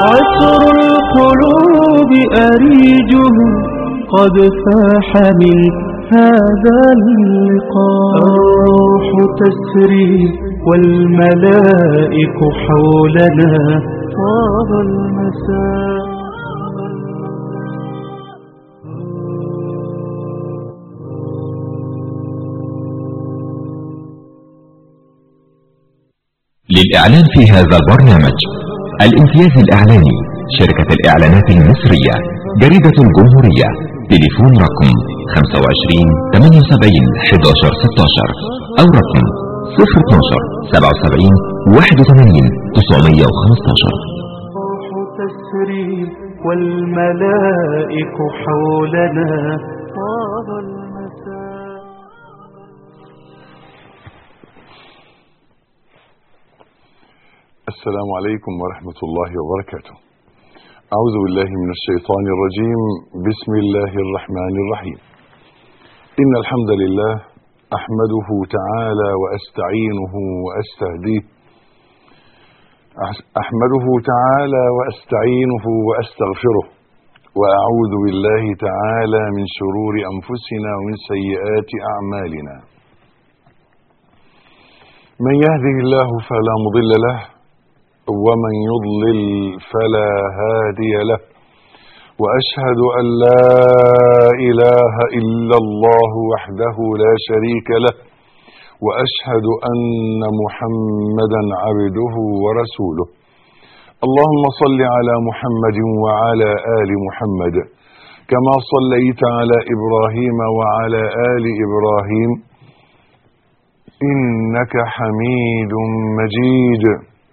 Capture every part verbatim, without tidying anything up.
عطر القلوب أريجه قد فاح من هذا اللقاء. الروح تسري والملائك حولنا طاب المساء. للإعلان في هذا البرنامج: الامتياز الإعلاني، شركة الإعلانات المصرية، جريدة الجمهورية، تليفون رقم خمسة وعشرين ثمانية وسبعين أحد عشر ستة عشر أو رقم صفر اثناشر سبعة وسبعين واحد وثمانين تسعمائة وخمسة عشر. الروح تسري والملائك حولنا طاب المساء. السلام عليكم ورحمة الله وبركاته. أعوذ بالله من الشيطان الرجيم. بسم الله الرحمن الرحيم. إن الحمد لله أحمده تعالى وأستعينه وأستهديه. أحمده تعالى وأستعينه وأستغفره، وأعوذ بالله تعالى من شرور أنفسنا ومن سيئات أعمالنا. من يهده الله فلا مضل له، ومن يضلل فلا هادي له، وأشهد أن لا إله إلا الله وحده لا شريك له، وأشهد أن محمدا عبده ورسوله. اللهم صل على محمد وعلى آل محمد كما صليت على إبراهيم وعلى آل إبراهيم إنك حميد مجيد.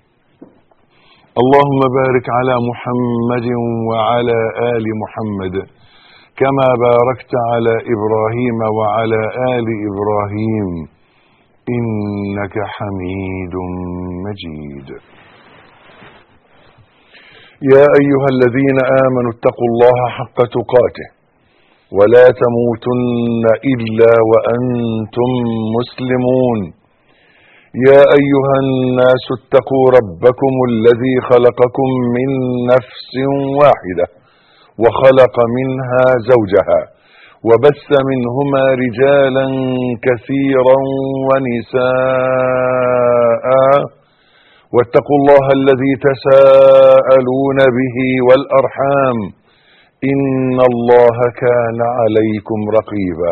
اللهم بارك على محمد وعلى آل محمد كما باركت على إبراهيم وعلى آل إبراهيم إنك حميد مجيد. يا أيها الذين آمنوا اتقوا الله حق تقاته ولا تموتن إلا وأنتم مسلمون. يا أيها الناس اتقوا ربكم الذي خلقكم من نفس واحدة وخلق منها زوجها وبث منهما رجالا كثيرا ونساء، واتقوا الله الذي تساءلون به والأرحام إن الله كان عليكم رقيبا.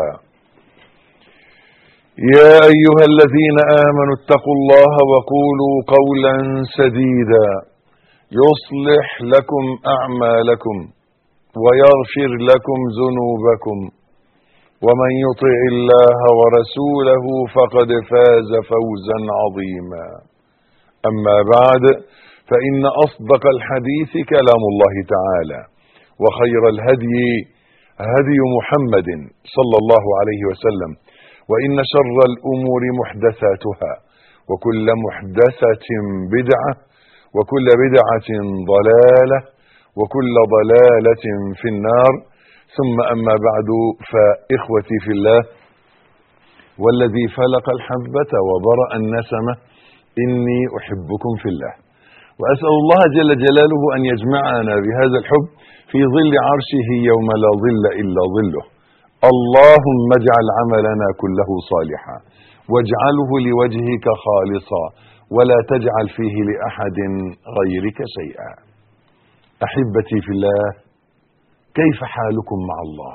يا أيها الذين آمنوا اتقوا الله وقولوا قولا سديدا يصلح لكم أعمالكم ويغفر لكم ذنوبكم، ومن يطع الله ورسوله فقد فاز فوزا عظيما. أما بعد، فإن أصدق الحديث كلام الله تعالى، وخير الهدي هدي محمد صلى الله عليه وسلم، وإن شر الأمور محدثاتها، وكل محدثة بدعة، وكل بدعة ضلالة، وكل ضلالة في النار. ثم أما بعد، فإخوتي في الله، والذي فلق الحبة وبرأ النسمة، إني أحبكم في الله، وأسأل الله جل جلاله أن يجمعنا بهذا الحب في ظل عرشه يوم لا ظل إلا ظله. اللهم اجعل عملنا كله صالحا، واجعله لوجهك خالصا، ولا تجعل فيه لأحد غيرك شيئا. أحبتي في الله، كيف حالكم مع الله؟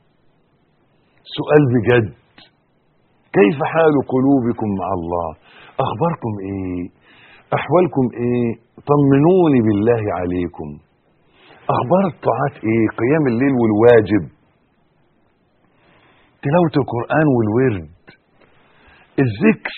سؤال بجد. كيف حال قلوبكم مع الله؟ أخباركم إيه؟ أحوالكم إيه؟ طمنوني بالله عليكم. أخبار الطاعات إيه؟ قيام الليل والواجب، تلاوة القرآن والورد، الذكر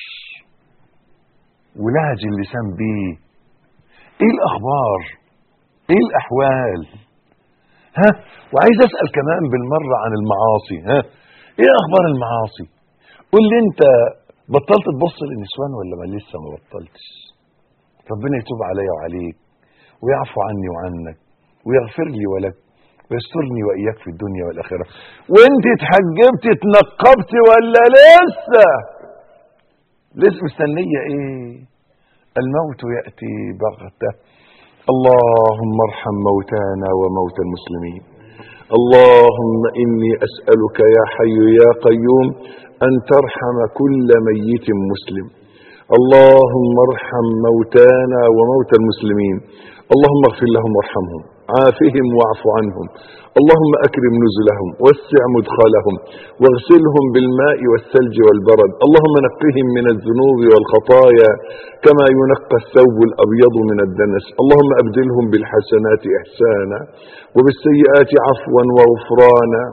ولهج اللسان بيه. ايه الاخبار؟ ايه الاحوال؟ ها؟ وعايز اسأل كمان بالمرة عن المعاصي. ها؟ ايه اخبار المعاصي؟ قول لي انت بطلت تبص للنسوان ولا ما لسه ما بطلتش؟ ربنا يتوب عليا وعليك ويعفو عني وعنك ويغفر لي ولك ويسترني وإياك في الدنيا والآخرة. وانت اتحجبت اتنقبت ولا لسه؟ لسه مستنية ايه؟ الموت يأتي بغتة اللهم ارحم موتانا وموتى المسلمين. اللهم إني أسألك يا حي يا قيوم أن ترحم كل ميت مسلم. اللهم ارحم موتانا وموتى المسلمين. اللهم اغفر لهم وارحمهم، عافهم واعف عنهم. اللهم أكرم نزلهم، وسع مدخلهم، واغسلهم بالماء والثلج والبرد. اللهم نقهم من الذنوب والخطايا كما ينقى الثوب الأبيض من الدنس. اللهم أبدلهم بالحسنات إحسانا وبالسيئات عفوا وغفرانا.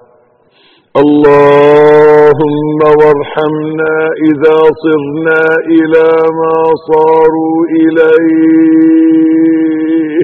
اللهم وارحمنا إذا صرنا إلى ما صاروا إليه.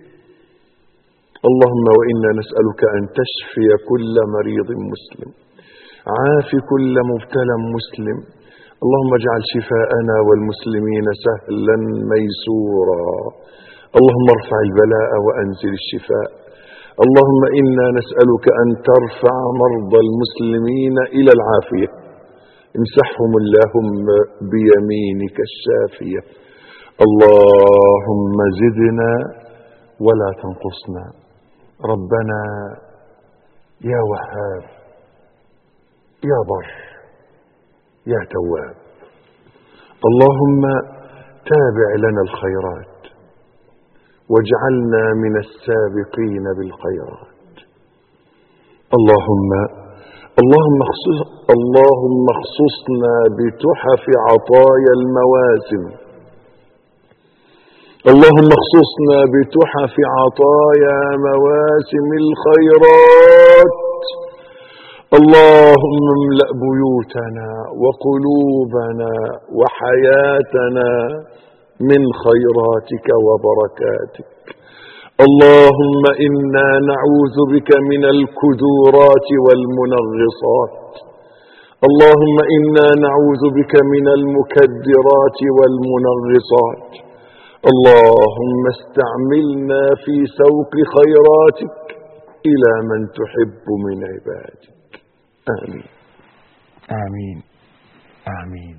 اللهم وإنا نسألك أن تشفي كل مريض مسلم، عاف كل مبتلى مسلم. اللهم اجعل شفاءنا والمسلمين سهلا ميسورا. اللهم ارفع البلاء وأنزل الشفاء. اللهم إنا نسألك أن ترفع مرضى المسلمين إلى العافية، امسحهم اللهم بيمينك الشافية. اللهم زدنا ولا تنقصنا. ربنا يا وهاب يا بر يا تواب. اللهم تابع لنا الخيرات واجعلنا من السابقين بالخيرات. اللهم اللهم اخصص اللهم اخصصنا بتحف عطايا المواسم. اللهم اخصصنا بتحف عطايا مواسم الخيرات. اللهم املأ بيوتنا وقلوبنا وحياتنا من خيراتك وبركاتك. اللهم إنا نعوذ بك من الكدورات والمنغصات. اللهم إنا نعوذ بك من المكدرات والمنغصات. اللهم استعملنا في سوق خيراتك إلى من تحب من عبادك. آمين آمين آمين.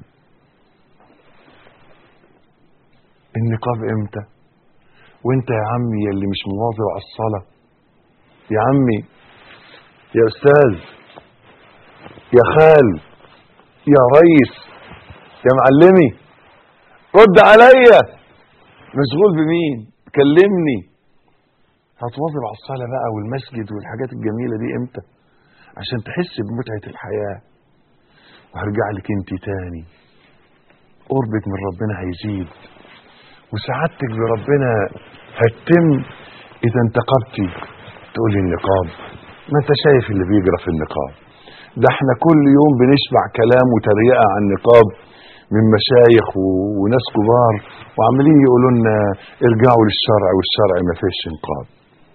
النقاب امتى؟ وانت يا عمي اللي مش مواظب على الصلاة، يا عمي يا أستاذ يا خال يا ريس يا معلمي، رد عليا، مشغول بمين؟ كلمني. هتواظب على الصلاة بقى والمسجد والحاجات الجميلة دي امتى؟ عشان تحس بمتعة الحياة. وهرجع لك انت تاني، قربك من ربنا هيزيد وسعادتك بربنا هتتم اذا انتقبتي. تقولي النقاب، ما انت شايف اللي بيجرى في النقاب ده، احنا كل يوم بنسمع كلام وتريقة عن النقاب من مشايخ وناس كبار، وعمالين يقولوا لنا ارجعوا للشرع والشرع ما فيش نقاب.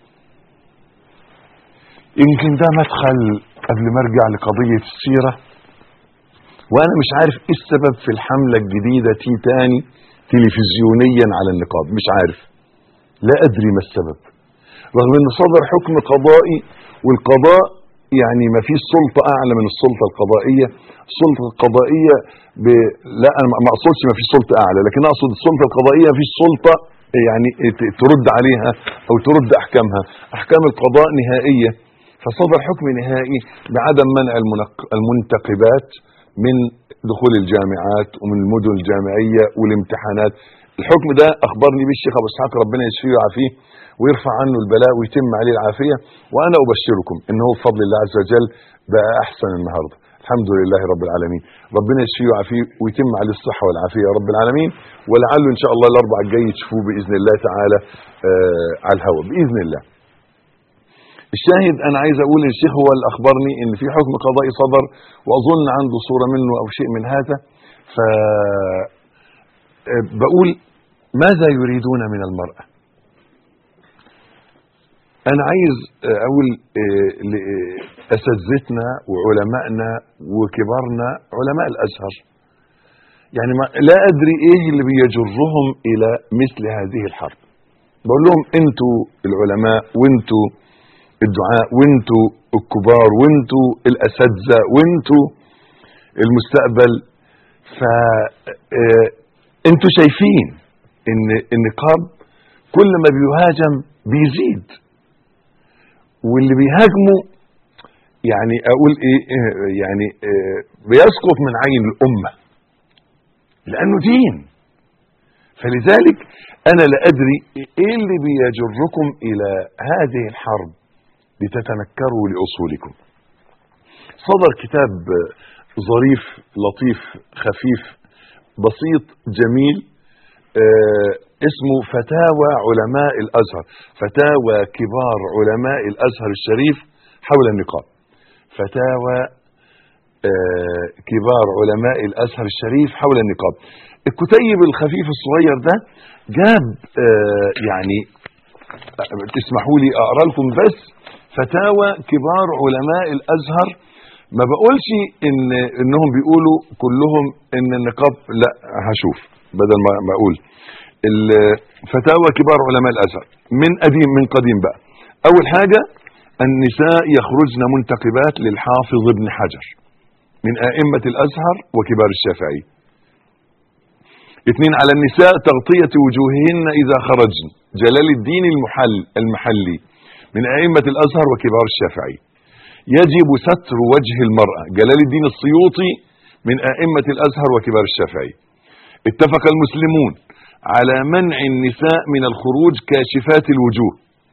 يمكن ده مدخل قبل ما ارجع لقضية السيرة، وانا مش عارف ايه السبب في الحملة الجديدة تي تاني تلفزيونيا على النقاب، مش عارف، لا ادري ما السبب، رغم ان صدر حكم قضائي، والقضاء يعني ما فيش سلطة اعلى من السلطة القضائية. السلطة القضائية ب... لا انا ما اقصدش ما فيش سلطة اعلى، لكن اقصد السلطة القضائية ما فيش سلطة يعني ترد عليها او ترد احكامها. احكام القضاء نهائية، فصدر حكم نهائي بعدم منع المنتقبات من دخول الجامعات ومن المدن الجامعية والامتحانات. الحكم ده اخبرني به الشيخ ابو اسحاق ربنا يشفيه ويعافيه ويرفع عنه البلاء ويتم عليه العافية، وانا ابشركم انه بفضل الله عز وجل بقى احسن النهاردة، الحمد لله رب العالمين. ربنا يشفيه ويعافيه ويتم عليه الصحة والعافية يا رب العالمين، ولعله ان شاء الله الاربعاء الجاي تشوفوه باذن الله تعالى آه على الهواء باذن الله. الشاهد انا عايز اقول ان الشيخ هو اللي اخبرني ان في حكم قضائي صدر، واظن عنده صورة منه او شيء من هذا. ف بقول ماذا يريدون من المرأة؟ انا عايز اقول لاساتذتنا وعلمائنا وكبارنا علماء الازهر، يعني ما لا ادري ايه اللي بيجرهم الى مثل هذه الحرب. بقول لهم انتوا العلماء وانتوا الدعاء وانتوا الكبار وانتوا الاساتذه وانتوا المستقبل، ف انتوا شايفين ان النقاب كل ما بيهاجم بيزيد، واللي بيهاجمه يعني اقول ايه يعني إيه بيسقط من عين الامه لانه دين. فلذلك انا لا ادري ايه اللي بيجركم الى هذه الحرب لتتنكروا لاصولكم. صدر كتاب ظريف لطيف خفيف بسيط جميل آه اسمه فتاوى علماء الازهر، فتاوى كبار علماء الازهر الشريف حول النقاب. فتاوى آه كبار علماء الازهر الشريف حول النقاب. الكتيب الخفيف الصغير ده جاب آه يعني تسمحوا لي اقرا لكم بس فتاوى كبار علماء الازهر. ما بقولش ان انهم بيقولوا كلهم ان النقاب، لا هشوف بدل ما اقول الفتاوى كبار علماء الازهر من قديم من قديم بقى. اول حاجه النساء يخرجن منتقبات للحافظ ابن حجر من ائمه الازهر وكبار الشافعي. اثنين على النساء تغطيه وجوههن اذا خرجن، جلال الدين المحل المحلي من ائمه الازهر وكبار الشافعي. يجب ستر وجه المرأة، جلال الدين السيوطي من ائمه الازهر وكبار الشافعي. اتفق المسلمون على منع النساء من الخروج كاشفات الوجوه،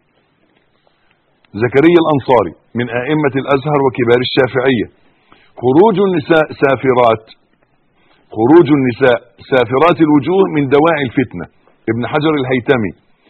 زكريا الانصاري من ائمه الازهر وكبار الشافعيه. خروج النساء سافرات، خروج النساء سافرات الوجوه من دواعي الفتنه، ابن حجر الهيتمي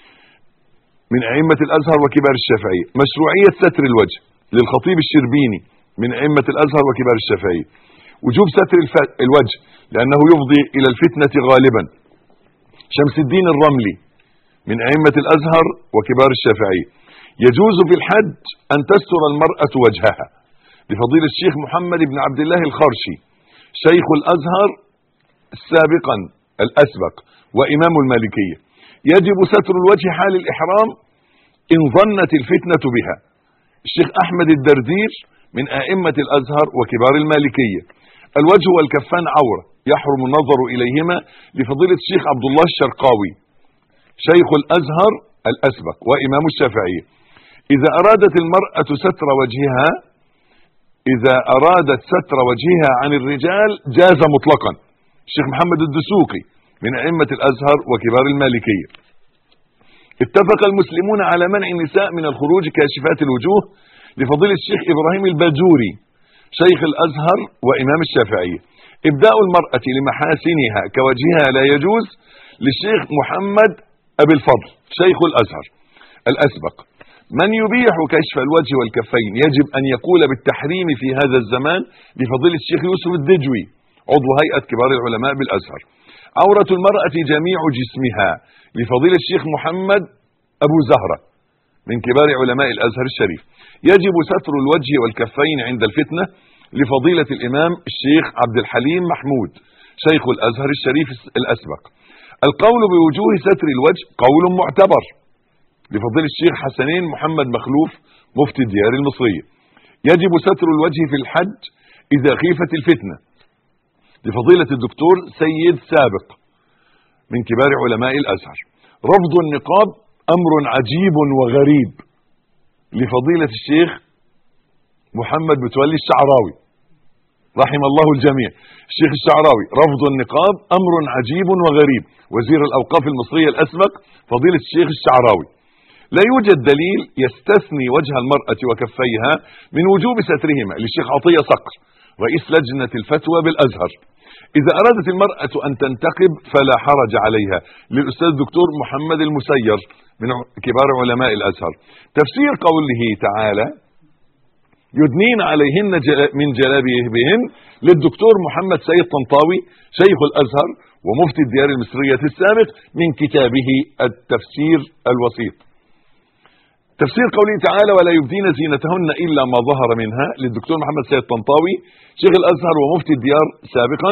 من ائمه الازهر وكبار الشافعيه. مشروعيه ستر الوجه للخطيب الشربيني من ائمه الازهر وكبار الشافعيه. وجوب ستر الوجه لانه يفضي الى الفتنه غالبا، شمس الدين الرملي من ائمه الازهر وكبار الشافعيه. يجوز في الحج ان تستر المراه وجهها لفضيله الشيخ محمد بن عبد الله الخرشي شيخ الازهر سابقا الاسبق وامام المالكيه. يجب ستر الوجه حال الاحرام ان ظنت الفتنه بها، الشيخ احمد الدردير من ائمه الازهر وكبار المالكيه. الوجه والكفان عوره يحرم النظر اليهما لفضيله الشيخ عبد الله الشرقاوي شيخ الازهر الاسبق وامام الشافعيه. اذا ارادت المراه ستر وجهها اذا ارادت ستر وجهها عن الرجال جاز مطلقا، الشيخ محمد الدسوقي من ائمه الازهر وكبار المالكيه. اتفق المسلمون على منع النساء من الخروج كاشفات الوجوه لفضيله الشيخ ابراهيم الباجوري شيخ الازهر وامام الشافعيه. ابداء المراه لمحاسنها كوجهها لا يجوز للشيخ محمد ابي الفضل شيخ الازهر الاسبق. من يبيح كشف الوجه والكفين يجب ان يقول بالتحريم في هذا الزمان لفضيله الشيخ يوسف الدجوي عضو هيئه كبار العلماء بالازهر. عوره المراه جميع جسمها لفضيله الشيخ محمد ابو زهره من كبار علماء الازهر الشريف. يجب ستر الوجه والكفين عند الفتنه لفضيله الامام الشيخ عبد الحليم محمود شيخ الازهر الشريف الاسبق. القول بوجوه ستر الوجه قول معتبر لفضيله الشيخ حسنين محمد مخلوف مفتي الديار المصريه. يجب ستر الوجه في الحج اذا خيفت الفتنه لفضيله الدكتور سيد سابق من كبار علماء الازهر. رفض النقاب امر عجيب وغريب لفضيله الشيخ محمد متولي الشعراوي رحم الله الجميع. الشيخ الشعراوي رفض النقاب امر عجيب وغريب. وزير الاوقاف المصريه الاسبق فضيله الشيخ الشعراوي. لا يوجد دليل يستثني وجه المراه وكفيها من وجوب سترهما للشيخ عطيه صقر رئيس لجنه الفتوى بالازهر. اذا ارادت المراه ان تنتقب فلا حرج عليها للاستاذ الدكتور محمد المسير من كبار علماء الازهر. تفسير قوله تعالى يدنين عليهن من جلابيبهن للدكتور محمد سيد طنطاوي شيخ الازهر ومفتي الديار المصريه السابق من كتابه التفسير الوسيط. تفسير قوله تعالى ولا يبدين زينتهن الا ما ظهر منها للدكتور محمد سيد طنطاوي شيخ الازهر ومفتي الديار سابقا،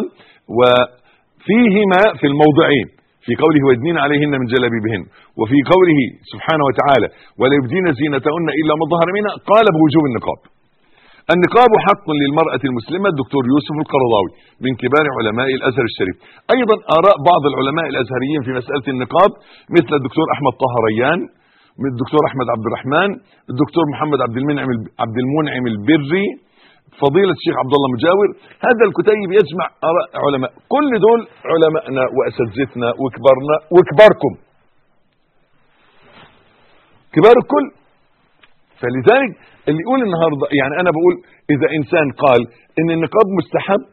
وفيهما في الموضعين في قوله ويدنين عليهن من جلابيبهن وفي قوله سبحانه وتعالى ولا يبدين زينتهن الا ما ظهر منها قال بوجوب النقاب. النقاب حق للمرأة المسلمة. الدكتور يوسف القرضاوي من كبار علماء الأزهر الشريف. أيضا آراء بعض العلماء الأزهريين في مسألة النقاب مثل الدكتور أحمد طه ريان، من الدكتور أحمد عبد الرحمن، الدكتور محمد عبد المنعم عبد المنعم البري، فضيلة الشيخ عبد الله مجاور. هذا الكتيب يجمع آراء علماء، كل دول علماءنا وأساتذتنا وكبارنا وكباركم، كبار الكل. فلذلك اللي يقول النهارده، يعني انا بقول اذا انسان قال ان النقاب مستحب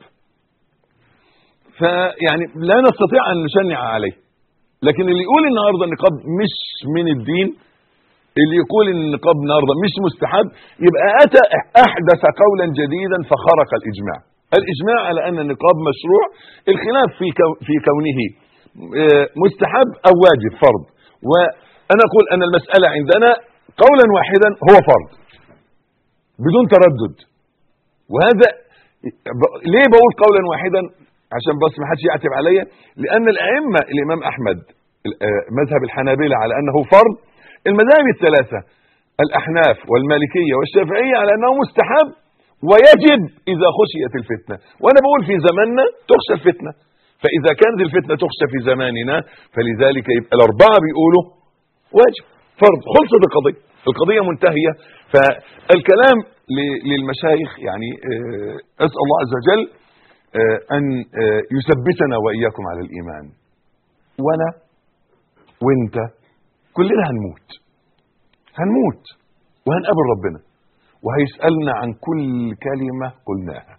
فيعني لا نستطيع ان نشنع عليه، لكن اللي يقول النهارده النقاب مش من الدين، اللي يقول ان النقاب النهارده مش مستحب، يبقى اتى احدث قولا جديدا فخرق الاجماع. الاجماع على ان النقاب مشروع، الخلاف في في كونه مستحب او واجب فرض. وانا اقول ان المساله عندنا قولا واحدا هو فرض بدون تردد. وهذا ليه بقول قولا واحدا؟ عشان بس ما حدش يعتب عليا، لان الائمه الامام احمد مذهب الحنابلة على انه فرض، المذاهب الثلاثه الاحناف والمالكيه والشافعيه على انه مستحب ويجب اذا خشيت الفتنه. وانا بقول في زماننا تخشى الفتنه، فاذا كانت الفتنه تخشى في زماننا فلذلك يبقى الاربعه بيقولوا واجب فرض، خلصت القضيه، القضيه منتهيه. فالكلام للمشايخ يعني اسال الله عز وجل ان يثبتنا واياكم على الايمان. وانا وانت كلنا هنموت، هنموت وهنقابل ربنا وهيسالنا عن كل كلمه قلناها.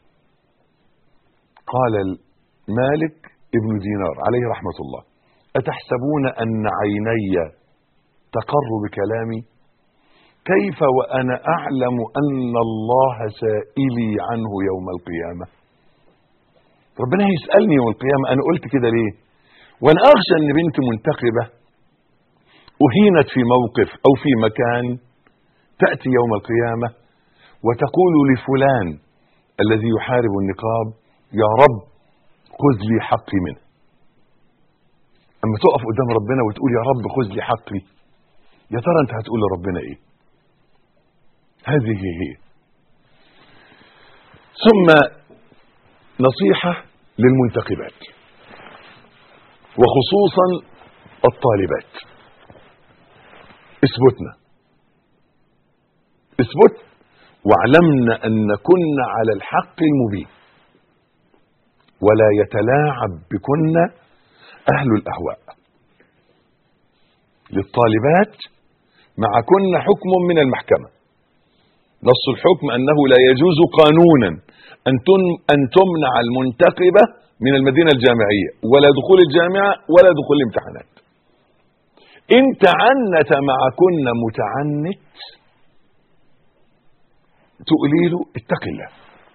قال مالك ابن دينار عليه رحمه الله: اتحسبون ان عيني تقر بكلامي؟ كيف وأنا أعلم أن الله سائلي عنه يوم القيامة؟ ربنا هيسألني يوم القيامة أنا قلت كده ليه؟ وأنا أخشى أن بنت منتقبة أهينت في موقف أو في مكان تأتي يوم القيامة وتقول لفلان الذي يحارب النقاب: يا رب خذ لي حقي منه. أما تقف قدام ربنا وتقول يا رب خذ لي حقي، يا ترى أنت هتقول لربنا إيه؟ هذه هي. ثم نصيحة للمنتقبات وخصوصا الطالبات: اثبتنا اثبت واعلمنا أن كنا على الحق المبين، ولا يتلاعب بكن أهل الأهواء. للطالبات معكن حكم من المحكمة، نص الحكم أنه لا يجوز قانونا أن تمنع المنتقبة من المدينة الجامعية ولا دخول الجامعة ولا دخول الامتحانات. إن تعنت معكن متعنت تقولي له اتق الله،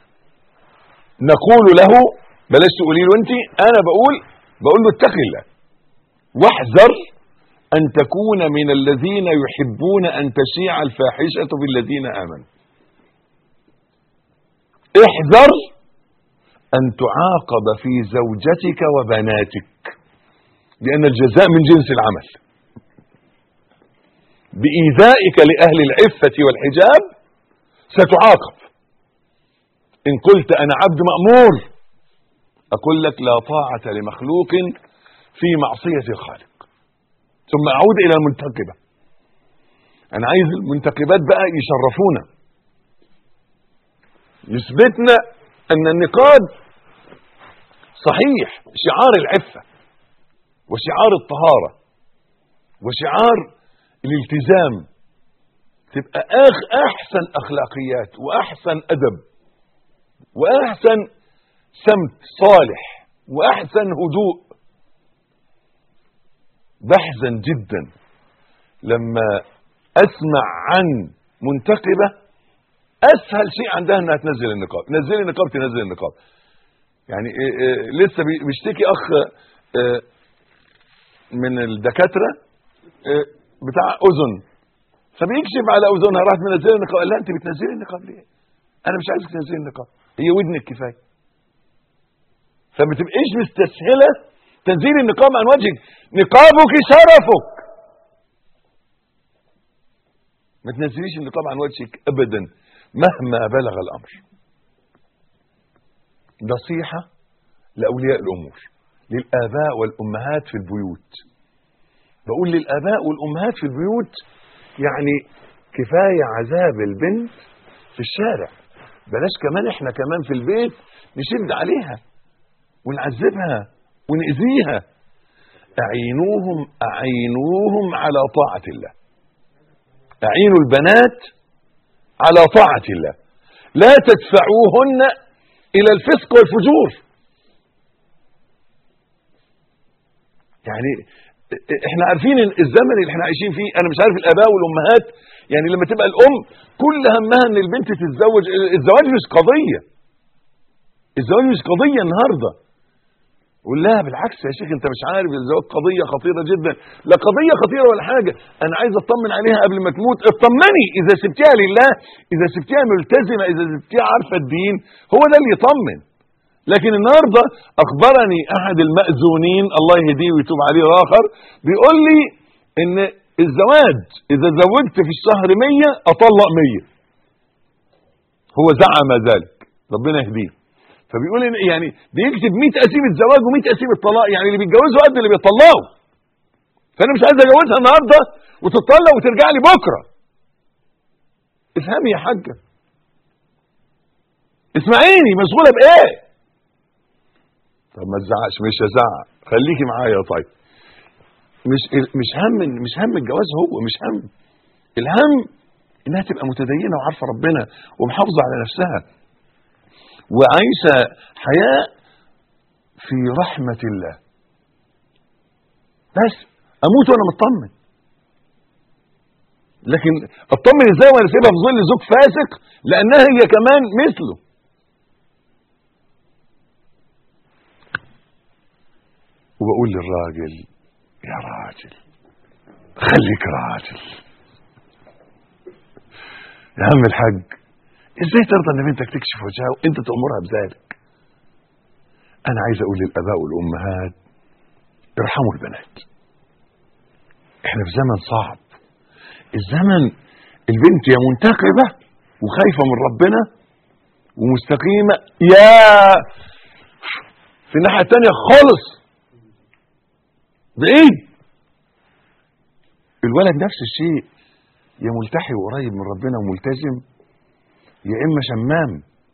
نقول له بلاش تقولي له انت، انا بقول بقول له اتق الله واحذر ان تكون من الذين يحبون ان تشيع الفاحشة بالذين امنوا. احذر ان تعاقب في زوجتك وبناتك، لان الجزاء من جنس العمل. بإيذائك لأهل العفة والحجاب ستعاقب. إن قلت أنا عبد مأمور أقول لك لا طاعة لمخلوق في معصية الخالق. ثم أعود إلى المنتقبة. أنا عايز المنتقبات بقى يشرفونا، يثبتنا أن النقاب صحيح شعار العفة وشعار الطهارة وشعار الالتزام، تبقى أخ أحسن أخلاقيات وأحسن أدب وأحسن سمت صالح وأحسن هدوء. بحزن جدا لما أسمع عن منتقبة أسهل شيء عندها أنها تنزل النقاب، نزل النقاب تنزل النقاب. يعني إيه إيه لسه بيشتكي أخ إيه من الدكاترة إيه بتاع أذن، فبيكشف على أذنها، راحت منزله النقاب، قال لها أنت بتنزلي النقاب ليه؟ أنا مش عايزك تنزلي النقاب، هي ودنك كفاية. فما تبقيش مستسهلة تنزيل النقاب عن وجهك، نقابك شرفك. ما تنزليش النقاب عن وجهك أبدا، مهما بلغ الأمر. نصيحة لأولياء الأمور، للآباء والأمهات في البيوت. بقول للآباء والأمهات في البيوت يعني كفاية عذاب البنت في الشارع، بلاش كمان احنا كمان في البيت نشد عليها ونعذبها ونأذيها. أعينوهم أعينوهم على طاعة الله، أعينوا البنات على طاعة الله، لا تدفعوهن إلى الفسق والفجور. يعني احنا عارفين الزمن اللي احنا عايشين فيه. انا مش عارف الآباء والأمهات يعني لما تبقى الأم كل همها ان البنت تتزوج. الزواج مش قضية، الزواج مش قضية النهاردة. قول لها بالعكس يا شيخ انت مش عارف الزواج قضية خطيرة جدا. لا قضية خطيرة ولا حاجة، انا عايز اطمن عليها قبل ما تموت. اطمني اذا سبتيها لله، اذا سبتيها ملتزمة، اذا سبتيها عارفة الدين، هو ده اللي يطمن. لكن النهاردة اخبرني احد المأذونين الله يهديه ويتوب عليه الاخر، بيقول لي ان الزواج اذا زوجت في الشهر مية اطلق مية. هو زعم ذلك ربنا يهديه. فبيقول إن يعني بيكتب مية قسيمة زواج ومية قسيمة طلاق، يعني اللي بيتجوزوا قد اللي بيطلقوا. فانا مش عايز اجوزها النهارده وتطلق وترجع لي بكره. افهمي يا حاجه، اسمعيني، مشغوله بايه؟ طب ما تزعقش. مش هزعق، خليكي معايا. طيب مش مش هم مش هم الجواز، هو مش هم. الهم انها تبقى متدينه وعارفه ربنا ومحافظه على نفسها وعايشه حياه في رحمه الله. بس اموت وانا مطمن. لكن اطمن ازاي وانا سيبها في ظل زوج فاسق لانها هي كمان مثله؟ وبقول للراجل يا راجل خليك راجل يا عم الحاج. ازاي ترضى ان بنتك تكشف وجهها وانت تأمرها بذلك؟ انا عايز اقول للاباء والامهات ارحموا البنات. احنا في زمن صعب. الزمن البنت يا منتقبة وخايفة من ربنا ومستقيمة، يا في الناحية التانية خالص بعيد. الولد نفس الشيء، يا ملتحي وقريب من ربنا وملتزم، يا اما شمام.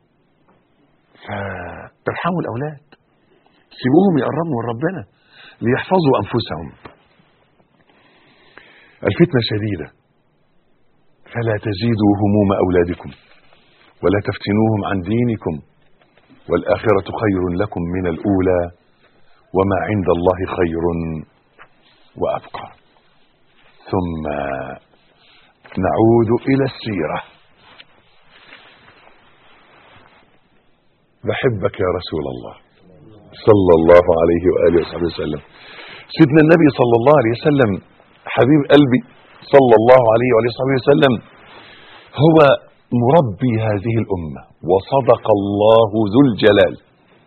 فارحموا الاولاد، سيبوهم يقربوا من ربنا ليحفظوا انفسهم. الفتنة شديدة، فلا تزيدوا هموم اولادكم ولا تفتنوهم عن دينكم، والآخرة خير لكم من الأولى وما عند الله خير وأبقى. ثم نعود إلى السيرة. بحبك يا رسول الله صلى الله عليه وآله وصحبه وسلم. سيدنا النبي صلى الله عليه وسلم حبيب قلبي صلى الله عليه وآله وصحبه وسلم هو مربي هذه الأمة، وصدق الله ذو الجلال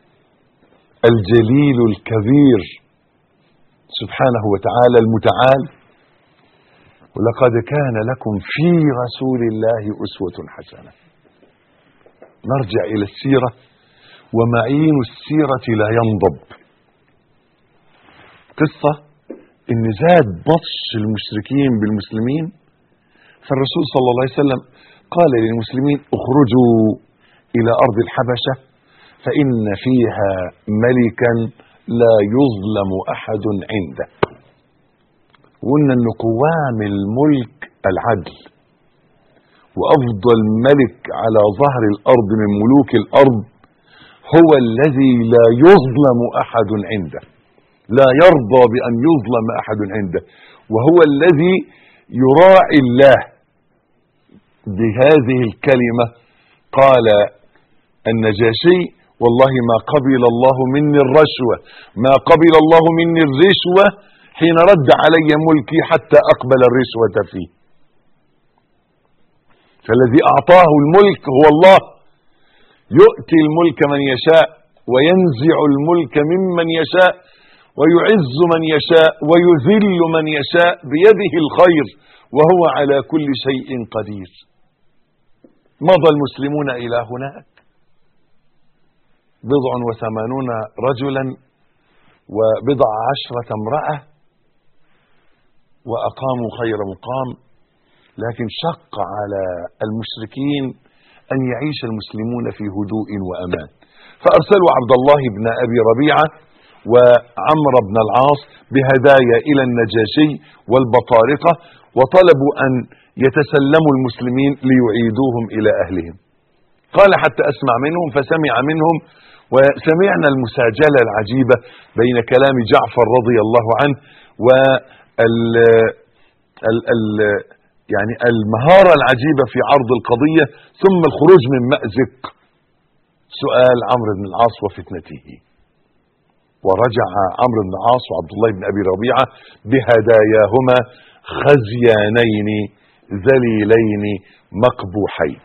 الجليل الكبير سبحانه وتعالى المتعال: ولقد كان لكم في رسول الله أسوة حسنة. نرجع إلى السيرة، ومعين السيرة لا ينضب. قصة إن زاد بطش المشركين بالمسلمين، فالرسول صلى الله عليه وسلم قال للمسلمين: اخرجوا إلى أرض الحبشة فإن فيها ملكا لا يظلم أحد عنده. وقلنا أن قوام الملك العدل، وأفضل ملك على ظهر الأرض من ملوك الأرض هو الذي لا يظلم أحد عنده، لا يرضى بأن يظلم أحد عنده، وهو الذي يراعي الله. بهذه الكلمة قال النجاشي: والله ما قبل الله مني الرشوة، ما قبل الله مني الرشوة حين رد علي ملكي حتى أقبل الرشوة فيه. فالذي أعطاه الملك هو الله، يؤتي الملك من يشاء وينزع الملك ممن يشاء ويعز من يشاء ويذل من يشاء بيده الخير وهو على كل شيء قدير. مضى المسلمون إلى هناك بضع وثمانون رجلا وبضع عشرة امرأة وأقاموا خير مقام، لكن شق على المشركين أن يعيش المسلمون في هدوء وأمان، فأرسلوا عبد الله بن أبي ربيعة وعمر بن العاص بهدايا إلى النجاشي والبطارقة، وطلبوا أن يتسلموا المسلمين ليعيدوهم إلى أهلهم. قال حتى أسمع منهم، فسمع منهم، وسمعنا المساجلة العجيبة بين كلام جعفر رضي الله عنه وال ال ال يعني المهارة العجيبة في عرض القضية، ثم الخروج من مأزق سؤال عمرو بن العاص وفتنته. ورجع عمرو بن العاص وعبد الله بن أبي ربيعة بهداياهما خزيانين ذليلين مقبوحين.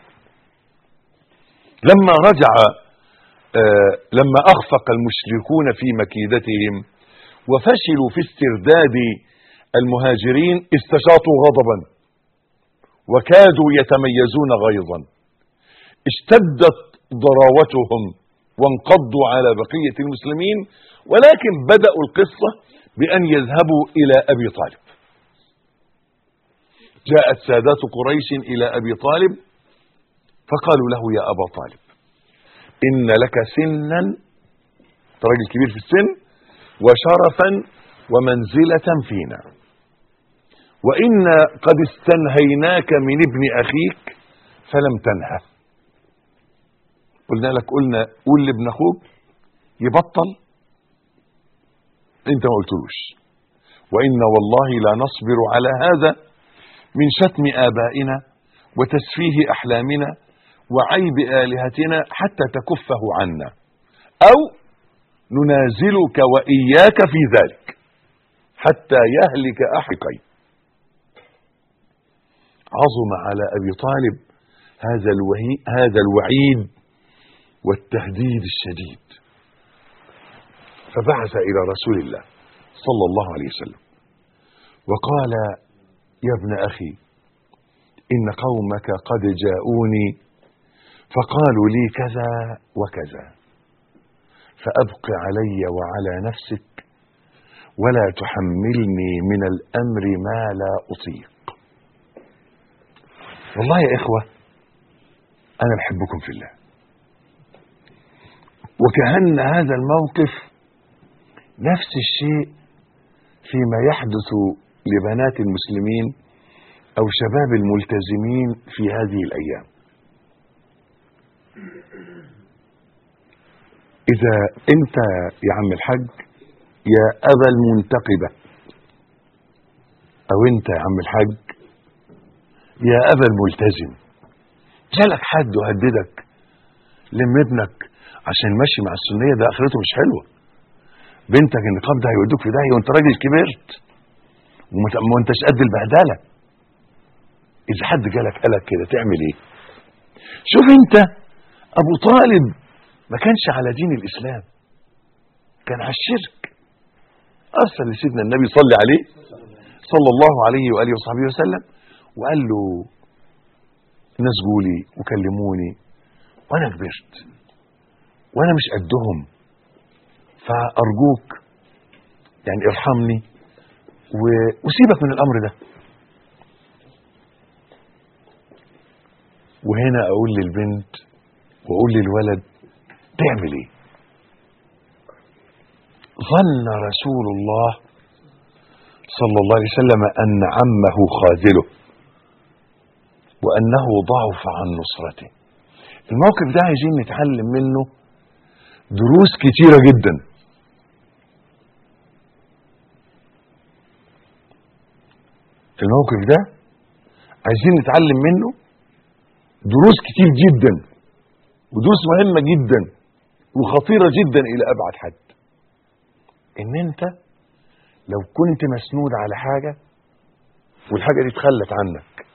لما رجع آه لما أخفق المشركون في مكيدتهم وفشلوا في استرداد المهاجرين استشاطوا غضبا وكادوا يتميزون غيظا، اشتدت ضراوتهم وانقضوا على بقية المسلمين، ولكن بدأوا القصة بأن يذهبوا إلى أبي طالب. جاءت سادات قريش إلى أبي طالب فقالوا له: يا أبا طالب، إن لك سنا، راجل كبير في السن، وشرفا ومنزلة فينا، وإن قد استنهيناك من ابن أخيك فلم تنهى. قلنا لك قلنا قول لابن أخوك يبطل، انت ما قلتلوش. وإن والله لا نصبر على هذا من شتم آبائنا وتسفيه أحلامنا وعيب آلهتنا حتى تكفه عنا، أو ننازلك وإياك في ذلك حتى يهلك أحقين. عظم على أبي طالب هذا هذا الوعيد والتهديد الشديد، فبعث إلى رسول الله صلى الله عليه وسلم وقال: يا ابن أخي، إن قومك قد جاءوني فقالوا لي كذا وكذا، فأبق علي وعلى نفسك ولا تحملني من الأمر ما لا أطيق. والله يا إخوة أنا بحبكم في الله، وكأن هذا الموقف نفس الشيء فيما يحدث لبنات المسلمين أو شباب الملتزمين في هذه الأيام. إذا أنت يا عم الحج يا أبا المنتقبة، أو أنت يا عم الحج يا أبا الملتزم، جالك حد وهددك: لم ابنك عشان ماشي مع السنية، ده آخرته مش حلوة، بنتك النقاب ده هيودوك في داهية وانت راجل كبرت وما انتش قد البهدلة. إذا حد جالك قالك كده تعمل إيه؟ شوف أنت أبو طالب ما كانش على دين الإسلام، كان على الشرك. أرسل لسيدنا النبي صلى عليه صلى الله عليه وآله وصحبه وسلم وقال له: الناس جولي وكلموني وأنا كبرت وأنا مش قدهم، فأرجوك يعني ارحمني وسيبك من الأمر ده. وهنا أقول للبنت وأقول للولد تعمل إيه؟ ظن رسول الله صلى الله عليه وسلم أن عمه خاذله وأنه ضعف عن نصرته. الموقف ده عايزين نتعلم منه دروس كتيرة جدا. الموقف ده عايزين نتعلم منه دروس كتير جدا، ودروس مهمة جدا وخطيرة جدا إلى أبعد حد. إن أنت لو كنت مسنود على حاجة والحاجة دي اتخلت عنك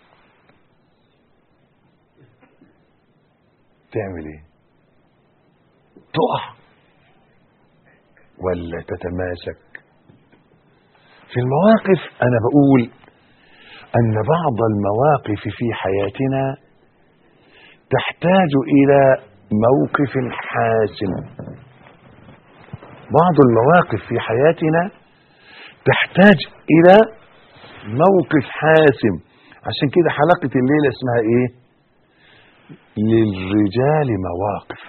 تعمل إيه؟ تقع ولا تتماسك؟ في المواقف أنا بقول أن بعض المواقف في حياتنا تحتاج إلى موقف حاسم. بعض المواقف في حياتنا تحتاج إلى موقف حاسم. عشان كده حلقة الليلة اسمها إيه؟ للرجال مواقف.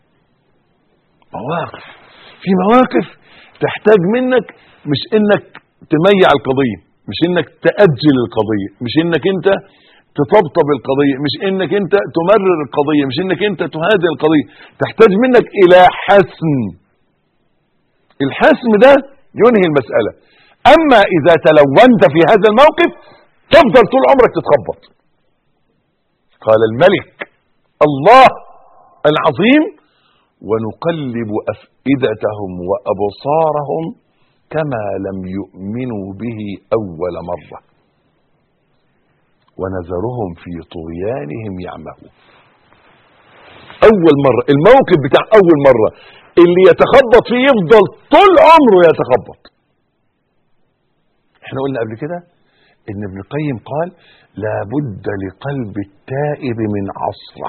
مواقف في مواقف تحتاج منك مش إنك تميع القضية، مش إنك تأجل القضية، مش إنك أنت تطبطب القضية، مش إنك أنت تمرر القضية، مش إنك أنت تهادئ القضية. تحتاج منك إلى حسم. الحسم ده ينهي المسألة. أما إذا تلونت في هذا الموقف تفضل طول عمرك تتخبط. قال الملك الله العظيم: ونقلب أفئدتهم وأبصارهم كما لم يؤمنوا به أول مرة ونذرهم في طغيانهم يعمهون. أول مرة، الموقف بتاع أول مرة اللي يتخبط فيه يفضل طول عمره يتخبط. احنا قلنا قبل كده ان ابن القيم قال: لا بد لقلب التائب من عصرة.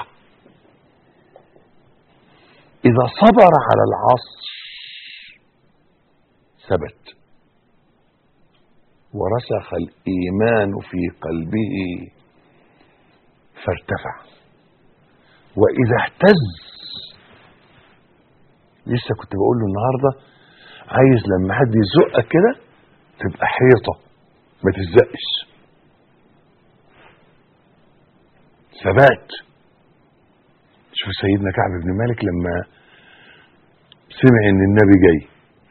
إذا صبر على العصر ثبت ورسخ الإيمان في قلبه فارتفع. وإذا اهتز، لسه كنت بقول له النهارده عايز لما حد يزقك كده تبقى حيطة ما تزقش. ثبات. شوف سيدنا كعب بن مالك لما سمع ان النبي جاي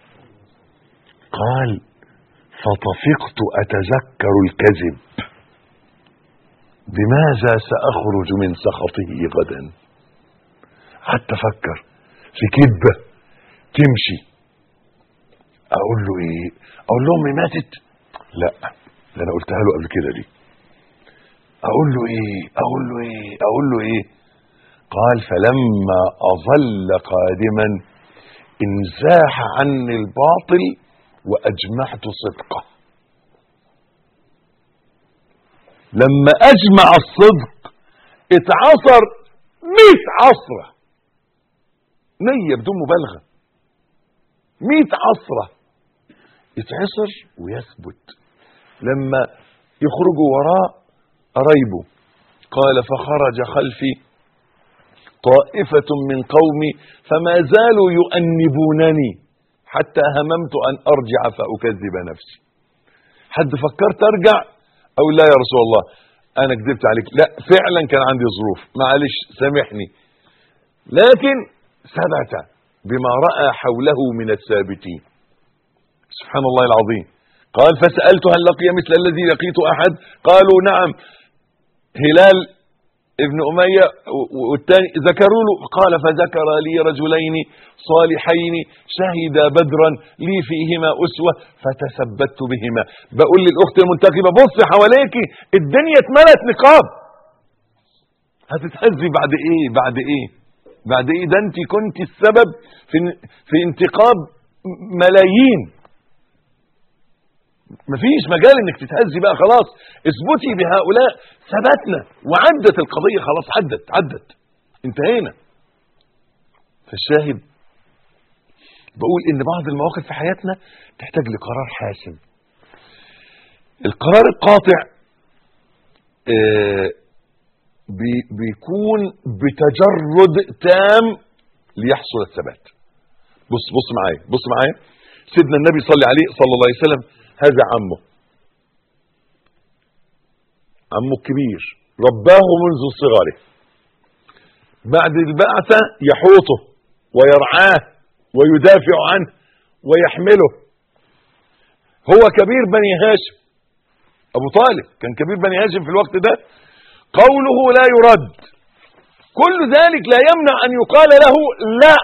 قال: فطفقت أتذكر الكذب، بماذا سأخرج من سخطه غدا. حتى أفكر في كذبة تمشي، أقول له إيه؟ أقول له أمي ماتت؟ لا، ده أنا قلتها له قبل كده دي. أقول له إيه؟ أقول له إيه؟ أقول له إيه؟ قال: فلما أظل قادما انزاح عني الباطل وأجمعت صدقه. لما أجمع الصدق اتعصر مئة عصرة، نية بدون مبالغة، مئة عصرة يتعصر ويثبت. لما يخرجوا وراء قرايبه قال: فخرج خلفي طائفة من قومي فما زالوا يؤنبونني حتى هممت أن أرجع فأكذب نفسي. حد فكرت أرجع أو لا يا رسول الله أنا كذبت عليك؟ لا، فعلا كان عندي ظروف، معلش سامحني. لكن ثبت بما رأى حوله من الثابتين. سبحان الله العظيم. قال: فسألت هل لقي مثل الذي لقيت أحد؟ قالوا نعم، هلال ابن أمية والثاني ذكروا له. قال: فذكر لي رجلين صالحين شهدا بدرا لي فيهما أسوة فتثبت بهما. بقول للأخت المنتقبة: بص حواليكي الدنيا اتملت نقاب، هتتهزي بعد ايه؟ بعد ايه؟ بعد ايه؟ ده انت كنت السبب في في انتقاب ملايين. مفيش مجال انك تتهزي بقى، خلاص اثبتي بهؤلاء. ثبتنا وعدت القضية، خلاص عدت عدت انتهينا. فالشاهد بقول ان بعض المواقف في حياتنا تحتاج لقرار حاسم. القرار القاطع آه بي بيكون بتجرد تام ليحصل الثبات. بص بص معايا بص معايا سيدنا النبي صلى عليه صلى الله عليه وسلم، هذا عمه عمه الكبير رباه منذ صغره، بعد البعثة يحوطه ويرعاه ويدافع عنه ويحمله. هو كبير بني هاشم، أبو طالب كان كبير بني هاشم في الوقت ده، قوله لا يرد. كل ذلك لا يمنع أن يقال له لا.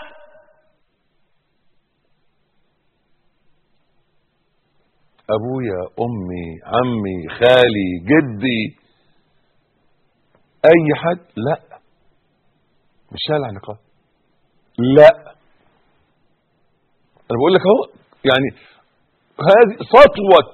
أبويا، أمي، عمي، خالي، جدي، أي حد، لا، مش شالع نقاب، لا. أنا بقول لك اهو، يعني هذه سطوة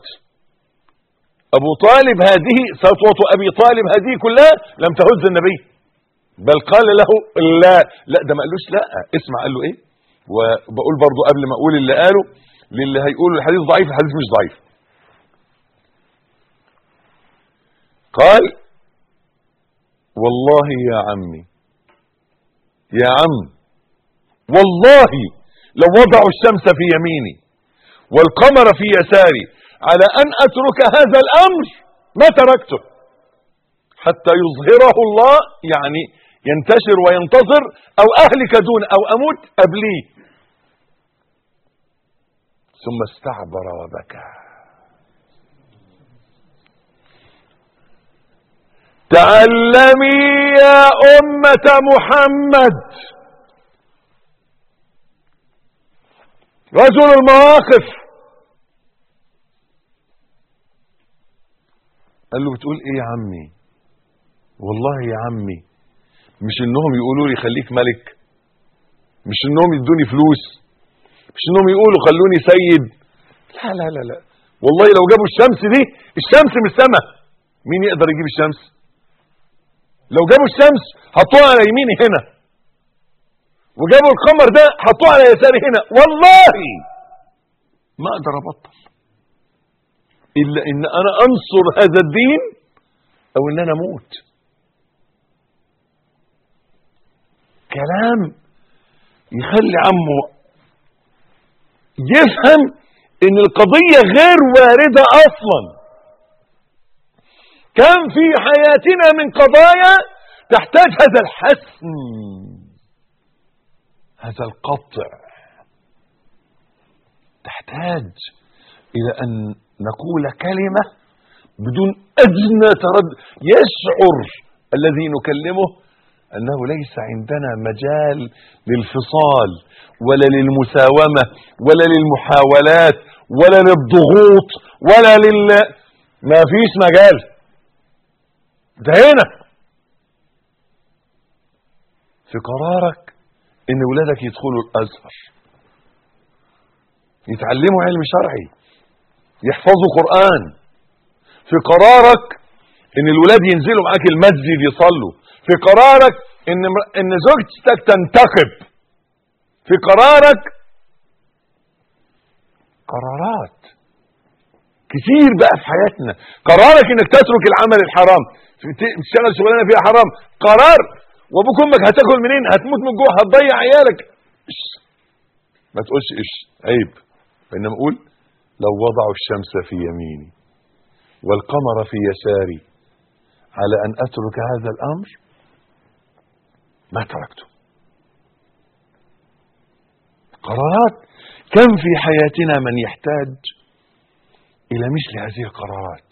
أبو طالب، هذه سطوة أبي طالب، هذه كلها لم تهز النبي، بل قال له لا لا ده ما قالوش لا، اسمع قال له ايه. وبقول برضو قبل ما اقول اللي قاله للي هيقولوا الحديث ضعيف، الحديث مش ضعيف. قال والله يا عمي يا عم والله لو وضعوا الشمس في يميني والقمر في يساري على ان اترك هذا الامر ما تركته حتى يظهره الله، يعني ينتشر وينتصر، او اهلك دون او اموت قبليه. ثم استعبر وبكى. تعلمي يا أمة محمد رجل المواقف. قال له بتقول ايه يا عمي؟ والله يا عمي مش انهم يقولوا لي خليك ملك، مش انهم يدوني فلوس، مش انهم يقولوا خلوني سيد، لا لا لا لا والله لو جابوا الشمس دي، الشمس من السماء، مين يقدر يجيب الشمس؟ لو جابوا الشمس حطوها على يميني هنا، وجابوا القمر ده حطوه على يساري هنا، والله ما اقدر ابطل الا ان انا انصر هذا الدين او ان انا اموت. كلام يخلي عمه يفهم ان القضية غير واردة اصلا. كم في حياتنا من قضايا تحتاج هذا الحسم، هذا القطع، تحتاج الى ان نقول كلمة بدون ادنى تردد، يشعر الذي نكلمه انه ليس عندنا مجال للفصال ولا للمساومة ولا للمحاولات ولا للضغوط ولا لل ما فيش مجال، ده هنا في قرارك ان ولادك يدخلوا الازهر، يتعلموا علم شرعي، يحفظوا قرآن. في قرارك ان الولاد ينزلوا معاك المسجد يصلوا. في قرارك ان ان زوجتك تنتقب. في قرارك قرارات كتير بقى في حياتنا. قرارك انك تترك العمل الحرام، تشتغل شغلانه فيها حرام، قرار. وابوك وامك هتاكل منين؟ هتموت من الجوع، هتضيع عيالك. إش. ما تقولش ايش، عيب. انما قول لو وضعوا الشمس في يميني والقمر في يساري على ان اترك هذا الامر ما تركته. قرارات. كم في حياتنا من يحتاج الى مثل هذه القرارات.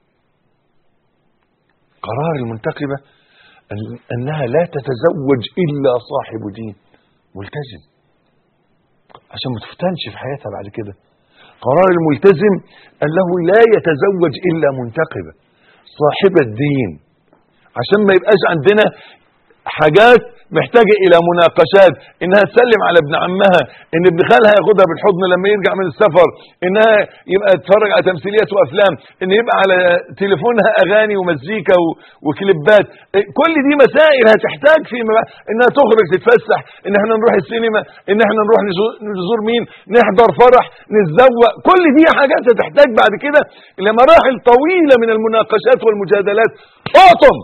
قرار المنتقبة انها لا تتزوج الا صاحب دين ملتزم عشان ما تفتنش في حياتها بعد كده. قرار الملتزم انه لا يتزوج الا منتقبة صاحبة دين، عشان ما يبقاش عندنا حاجات محتاجة الى مناقشات، انها تسلم على ابن عمها، ان ابن خالها ياخدها بالحضن لما يرجع من السفر، انها يبقى تتفرج على تمثيليات وافلام، ان يبقى على تليفونها اغاني ومزيكا وكليبات. كل دي مسائل هتحتاج في انها تخرج تتفسح، ان احنا نروح السينما، ان احنا نروح نزور مين، نحضر فرح، نتزوق. كل دي حاجات هتحتاج بعد كده لمراحل طويلة من المناقشات والمجادلات. اقطم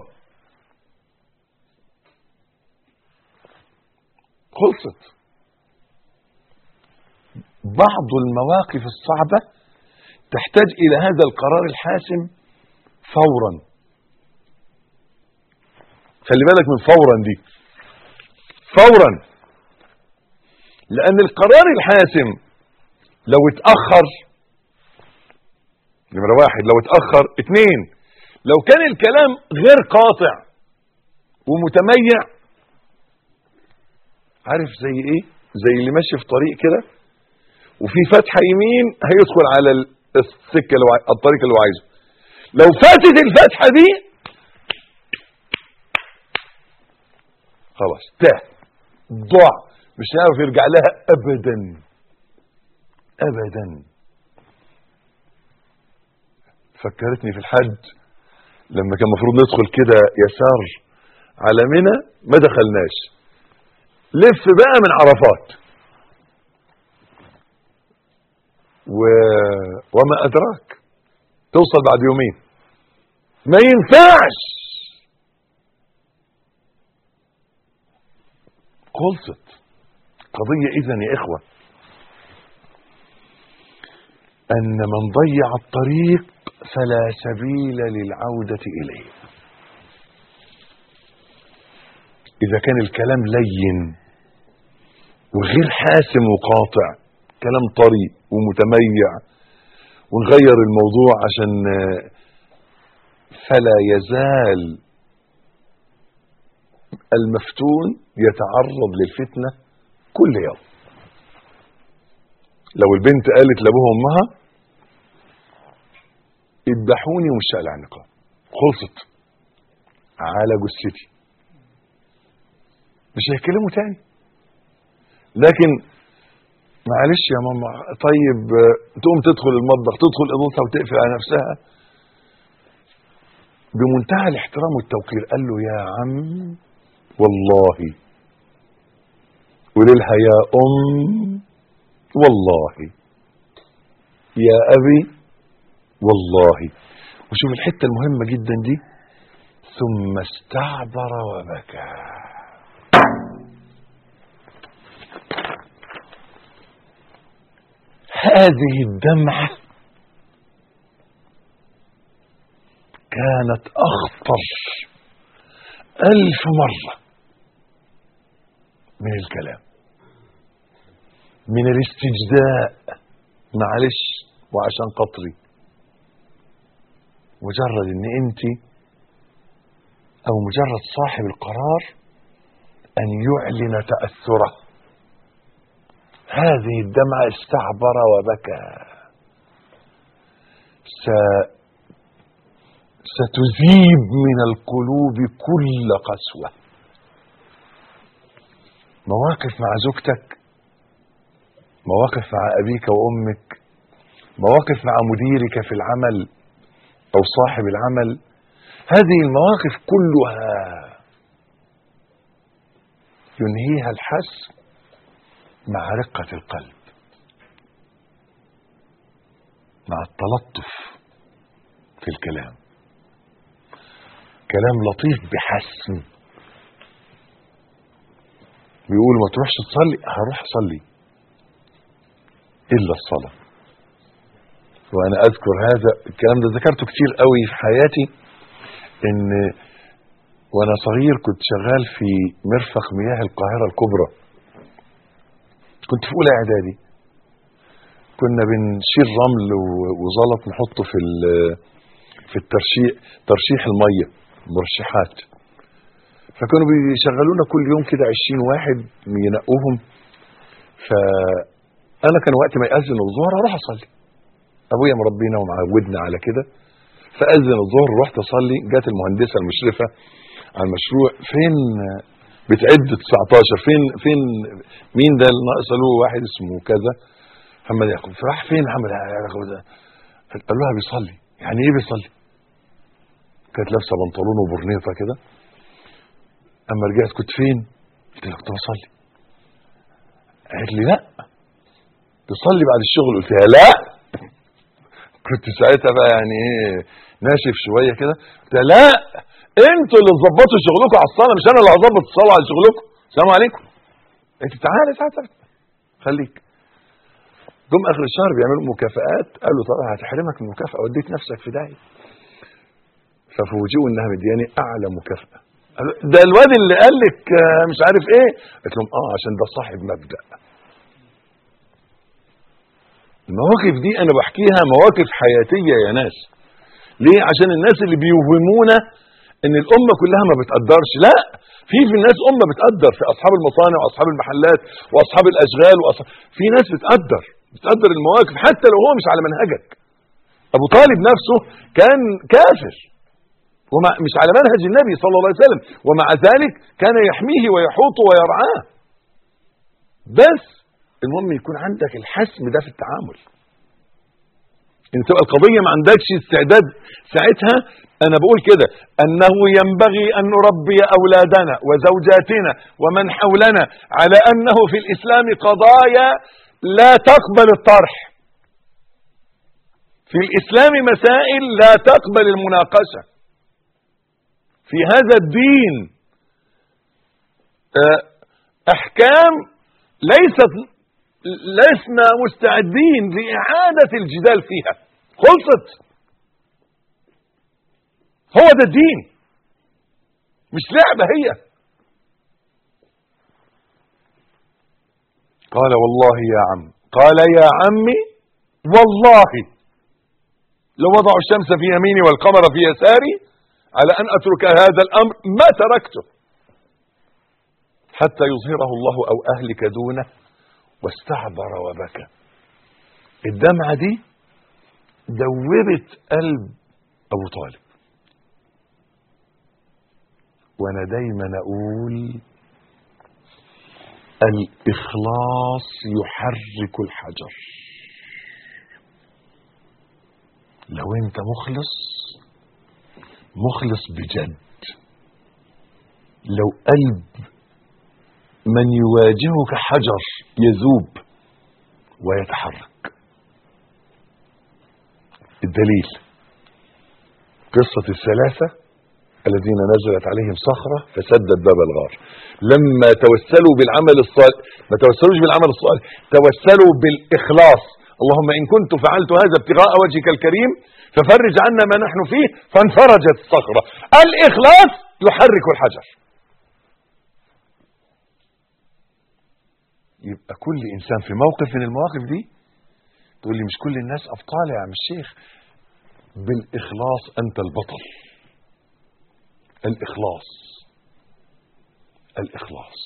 خلصت. بعض المواقف الصعبة تحتاج إلى هذا القرار الحاسم فورا. خلي بالك من فورا دي، فورا، لأن القرار الحاسم لو اتأخر، نمرة واحد لو اتأخر، اتنين لو كان الكلام غير قاطع ومتميع، عارف زي ايه؟ زي اللي ماشي في طريق كده وفي فتحة يمين هيدخل على السكة اللي هو الطريق اللي هو عايزه. لو فاتت الفتحة دي خلاص تاه، ضاع، مش هيعرف يرجع لها ابدا ابدا. فكرتني في الحج لما كان المفروض ندخل كده يسار على منى ما دخلناش، لف بقى من عرفات. و... وما أدراك توصل بعد يومين. ما ينفعش. خلصت قضية. إذن يا إخوة، أن من ضيع الطريق فلا سبيل للعودة إليه. إذا كان الكلام لين وغير حاسم وقاطع، كلام طري ومتميع، ونغير الموضوع عشان فلا يزال المفتون يتعرض للفتنة كل يوم. لو البنت قالت لابوها وامها اذبحوني ومش هقلع النقاب، خلصت على جثتي، مش هيتكلموا تاني. لكن معلش يا ماما، طيب تقوم تدخل المطبخ، تدخل اوضتها وتقفل على نفسها بمنتهى الاحترام والتوقير. قال له يا عم والله، وللها يا ام والله، يا ابي والله. وشوف الحته المهمه جدا دي، ثم استعبر وبكى. هذه الدمعة كانت أخطر ألف مرة من الكلام، من الاستجداء. معلش وعشان قطري، مجرد ان انت او مجرد صاحب القرار ان يعلن تأثره. هذه الدمعة استعبر وبكى. س... ستذيب من القلوب كل قسوة. مواقف مع زوجتك، مواقف مع أبيك وأمك، مواقف مع مديرك في العمل أو صاحب العمل، هذه المواقف كلها ينهيها الحسم مع رقة القلب، مع التلطف في الكلام، كلام لطيف بحسم. بيقول ما تروحش تصلي، هروح اصلي الا الصلاة. وانا اذكر هذا الكلام ده ذكرته كتير قوي في حياتي، ان وانا صغير كنت شغال في مرفق مياه القاهرة الكبرى، كنت في اولى اعدادي. كنا بنشيل رمل وزلط نحطه في في الترشيح، ترشيح الميه، مرشحات. فكانوا بيشغلونا كل يوم كده عشرين واحد ينقوهم. فانا كان وقت ما يأذن الظهر اروح اصلي، ابويا مربينا ومعودنا على كده. فأذن الظهر رحت اصلي. جت المهندسه المشرفه على المشروع، فين بتعد تسعتاشر، فين فين مين ده اللي ناقص له واحد اسمه كذا محمد يعقوب. فراح فين محمد يعقوب ده؟ قال لها بيصلي. يعني ايه بيصلي؟ كانت لابسه بنطلون وبرنيطه كده. اما رجعت كنت فين؟ قلت لها كنت بصلي. قالت لي لا تصلي بعد الشغل. قلت لها لا. كنت ساعتها بقى يعني ايه ناشف شويه كده. قلت لها لا، انتوا اللي تظبطوا شغلكم على الصلاه، مش انا اللي هظبط الصلاه على شغلكم. السلام عليكم. انت تعالى تعالى خليك. جم اخر الشهر بيعملوا مكافآت، قالوا طبعا هتحرمك من المكافاه، وديت نفسك في داهيه. ففوجئوا انها مدياني اعلى مكافاه. ده الواد اللي قال لك مش عارف ايه. قلت لهم اه عشان ده صاحب مبدأ. المواقف دي انا بحكيها مواقف حياتيه يا ناس. ليه؟ عشان الناس اللي بيوهمونا ان الامه كلها ما بتقدرش. لا، في في الناس امه بتقدر، في اصحاب المصانع واصحاب المحلات واصحاب الاشغال وأصحاب... في ناس بتقدر بتقدر المواقف حتى لو هو مش على منهجك. ابو طالب نفسه كان كافر ومع مش على منهج النبي صلى الله عليه وسلم، ومع ذلك كان يحميه ويحوطه ويرعاه. بس المهم يكون عندك الحسم ده في التعامل، ان تبقى القضيه ما عندكش استعداد ساعتها انا بقول كده انه ينبغي ان نربي اولادنا وزوجاتنا ومن حولنا على انه في الاسلام قضايا لا تقبل الطرح، في الاسلام مسائل لا تقبل المناقشة، في هذا الدين احكام ليست لسنا مستعدين لاعادة الجدال فيها، خلصت. هو ده الدين، مش لعبة هي. قال والله يا عم، قال يا عمي والله لو وضعوا الشمس في يميني والقمر في يساري على أن أترك هذا الأمر ما تركته حتى يظهره الله أو أهلك دونه، واستعبر وبكى. الدمعة دي دوبت قلب أبو طالب. وانا دايما اقول الاخلاص يحرك الحجر. لو انت مخلص مخلص بجد، لو قلب من يواجهك حجر يذوب ويتحرك. الدليل قصة الثلاثة الذين نزلت عليهم صخرة فسدت باب الغار. لما توسلوا بالعمل الصالح، ما توسلوش بالعمل الصالح، توسلوا بالإخلاص. اللهم إن كنت فعلت هذا ابتغاء وجهك الكريم ففرج عنا ما نحن فيه، فانفرجت الصخرة. الإخلاص يحرك الحجر. يبقى كل إنسان في موقف من المواقف دي تقول لي مش كل الناس أبطال يا عم الشيخ. بالإخلاص أنت البطل. الإخلاص الإخلاص.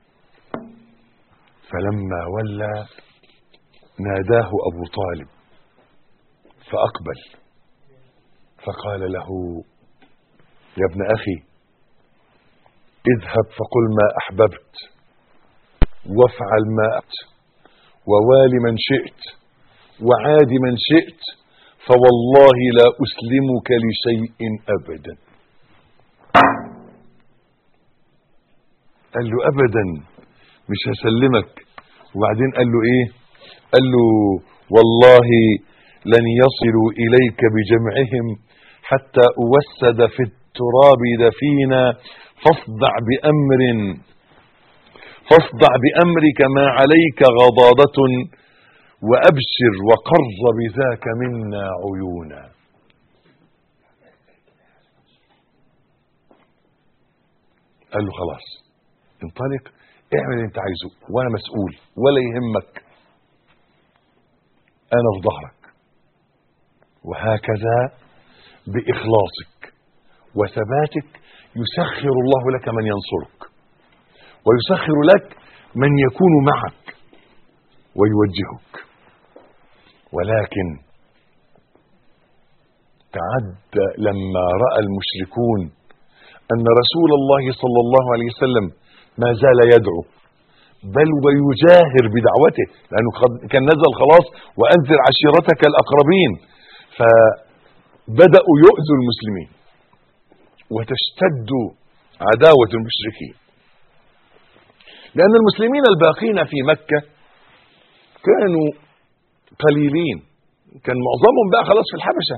فلما ولى ناداه أبو طالب فأقبل فقال له يا ابن أخي اذهب فقل ما أحببت وافعل ما أردت ووالي من شئت وعاد من شئت، فوالله لا أسلمك لشيء أبدا. قال له أبدا مش هسلمك. وبعدين قال له إيه؟ قال له والله لن يصلوا إليك بجمعهم حتى أوسد في التراب دفينا، فاصدع بأمر فاصدع بأمرك ما عليك غضاضة وأبشر وقر بذاك منا عيونا. قال له خلاص انطلق اعمل اللي انت عايزه وانا مسؤول ولا يهمك، انا في ظهرك. وهكذا بإخلاصك وثباتك يسخر الله لك من ينصرك، ويسخر لك من يكون معك ويوجهك. ولكن تعد لما رأى المشركون أن رسول الله صلى الله عليه وسلم ما زال يدعو بل ويجاهر بدعوته، لأنه كان نزل خلاص وأنذر عشيرتك الأقربين، فبدأوا يؤذوا المسلمين وتشتد عداوة المشركين، لأن المسلمين الباقين في مكة كانوا قليلين، كان معظمهم بقى خلاص في الحبشة،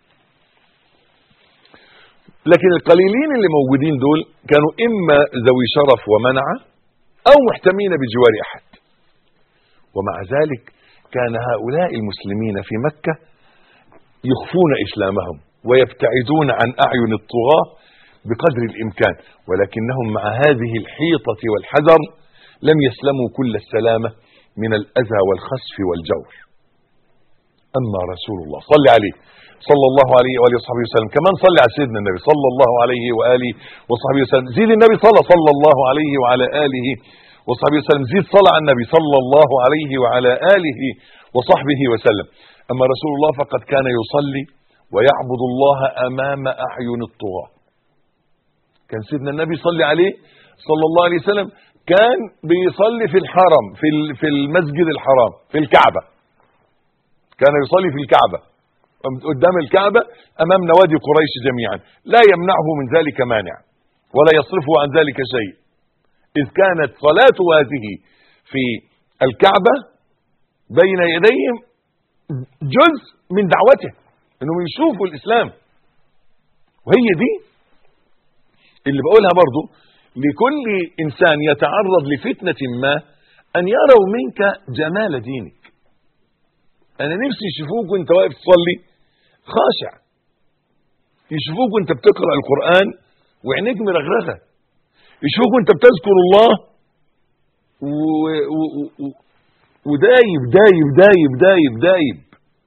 لكن القليلين اللي موجودين دول كانوا إما ذوي شرف ومنعة أو محتمين بجوار أحد. ومع ذلك كان هؤلاء المسلمين في مكة يخفون إسلامهم ويبتعدون عن أعين الطغاة بقدر الإمكان، ولكنهم مع هذه الحيطة والحذر لم يسلموا كل السلامة من الأذى والخسف والجور. أما رسول الله صلى عليه صلى الله عليه وآله وصحبه وسلم، كمان صلى على سيدنا النبي صلى الله عليه وآله وصحبه وسلم، زيد النبي صلى صلى الله عليه وعلى آله وصحبه وسلم، زيد صلى على النبي صلى الله عليه وعلى آله وصحبه وسلم. أما رسول الله فقد كان يصلي ويعبد الله أمام أعين الطغاة. كان سيدنا النبي صلى عليه صلى الله عليه وسلم كان بيصلي في الحرم، في في المسجد الحرام، في الكعبة، كان يصلي في الكعبة قدام الكعبة أمام نوادي قريش جميعا، لا يمنعه من ذلك مانع ولا يصرفه عن ذلك شيء، إذ كانت صلاة هذه في الكعبة بين يديهم جزء من دعوته، انهم يشوفوا الإسلام. وهي دي اللي بقولها برضو لكل إنسان يتعرض لفتنة ما، أن يروا منك جمال دينك. أنا نفسي يشوفوك وانت واقف تصلي خاشع، يشوفوك وانت بتقرأ القرآن وعينيك مرغرغة، يشوفوك وانت بتذكر الله و... و... و... ودايب دايب دايب دايب دايب،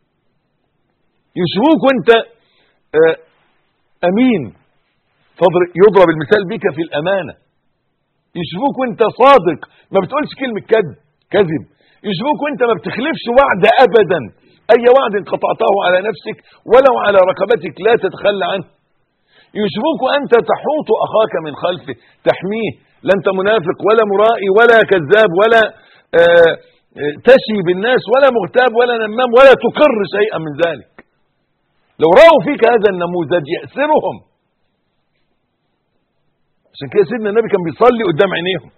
يشوفوك وانت آه أمين يضرب المثال بك في الأمانة، يشوفوك وانت صادق ما بتقولش كلمة كذب كذب، يشوفوك وانت ما بتخلفش وعد أبدا، أي وعد قطعته على نفسك ولو على رقبتك لا تتخلى عنه، يشوفوك وأنت تحوط أخاك من خلفه تحميه، لا أنت منافق ولا مرائي ولا كذاب ولا آه تشي بالناس ولا مغتاب ولا نمام ولا تقر شيئا من ذلك. لو رأوا فيك هذا النموذج يأسرهم. عشان كده سيدنا النبي كان بيصلي قدام عينيهم.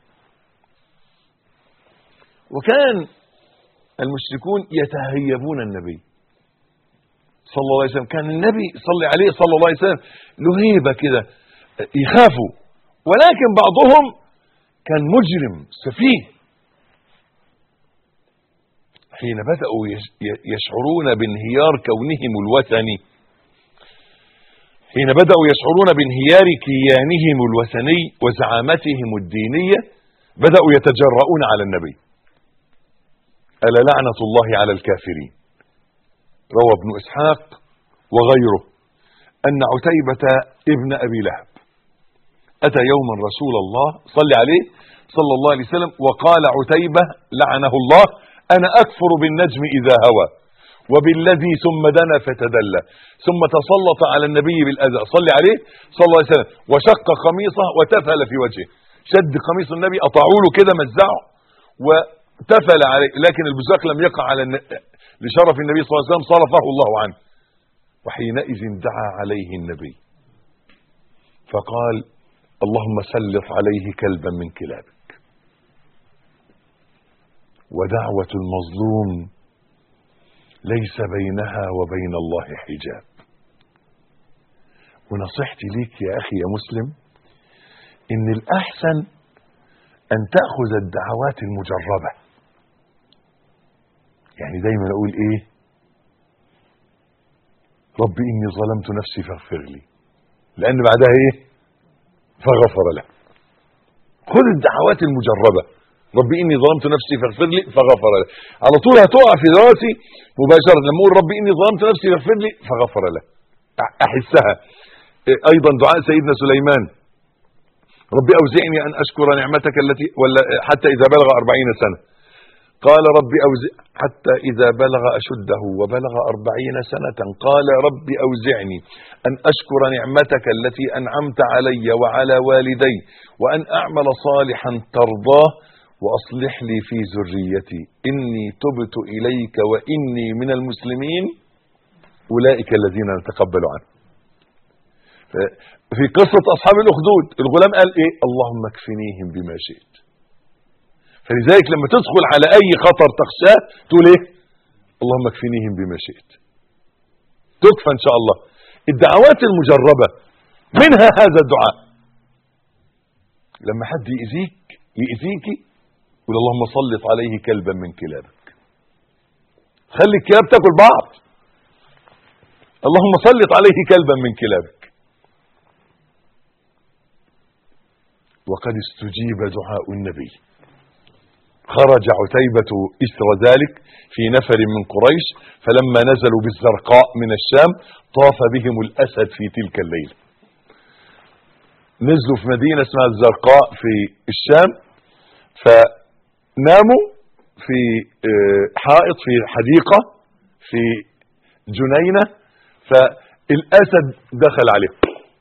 وكان المشركون يتهيبون النبي صلى الله عليه وسلم، كان النبي صلى عليه صلى الله عليه وسلم له هيبة كده يخافوا، ولكن بعضهم كان مجرم سفيه. حين بدأوا يشعرون بانهيار كونهم الوثني، حين بدأوا يشعرون بانهيار كيانهم الوثني وزعامتهم الدينية، بدأوا يتجرؤون على النبي. ألا لعنة الله على الكافرين. روى ابن إسحاق وغيره أن عتيبة ابن أبي لهب أتى يوما رسول الله صلى عليه صلى الله عليه وسلم وقال عتيبة لعنه الله: أنا أكفر بالنجم إذا هوى وبالذي ثم دنا فتدلى ثم تسلط على النبي بالأذى صلى عليه صلى الله عليه وسلم وشق قميصه وتفل في وجهه. شد قميص النبي، قطعوا له كده مزعه وتفل عليه، لكن البزاق لم يقع على الن... لشرف النبي صلى الله عليه وسلم صرفه الله عنه. وحينئذ دعا عليه النبي فقال: اللهم سلط عليه كلبا من كلابك. ودعوة المظلوم ليس بينها وبين الله حجاب. ونصيحتي ليك يا أخي يا مسلم إن الأحسن أن تأخذ الدعوات المجربة. يعني دايما أقول إيه؟ رب إني ظلمت نفسي فاغفر لي، لأن بعدها إيه؟ فغفر له. خذ الدعوات المجربة، رب إني ظلمت نفسي فاغفر لي فغفر له، على طول هتقع في راسي مباشرة لما أقول رب إني ظلمت نفسي فاغفر لي فغفر له، أحسها. أيضا دعاء سيدنا سليمان: رب أوزعني أن أشكر نعمتك التي ولا حتى إذا بلغ أربعين سنة، قال رب أوزع حتى إذا بلغ أشده وبلغ أربعين سنة قال رب أوزعني أن أشكر نعمتك التي أنعمت علي وعلى والدي وأن أعمل صالحا ترضاه وأصلح لي في ذريتي إني تبت إليك وإني من المسلمين أولئك الذين نتقبل عنه. في قصة أصحاب الأخدود الغلام قال إيه؟ اللهم اكفنيهم بما شئت. فلذلك لما تدخل على أي خطر تخشاه تقول إيه؟ اللهم اكفنيهم بما شئت، تكفى إن شاء الله. الدعوات المجربة منها هذا الدعاء. لما حد يأذيك يأذيكي قل اللهم سلط عليه كلبا من كلابك. خلي الكلاب تاكل بعض، اللهم سلط عليه كلبا من كلابك. وقد استجيب دعاء النبي. خرج عتيبة إثر ذلك في نفر من قريش، فلما نزلوا بالزرقاء من الشام طاف بهم الأسد في تلك الليلة. نزلوا في مدينة اسمها الزرقاء في الشام، فناموا في حائط في حديقة في جنينة، فالأسد دخل عليه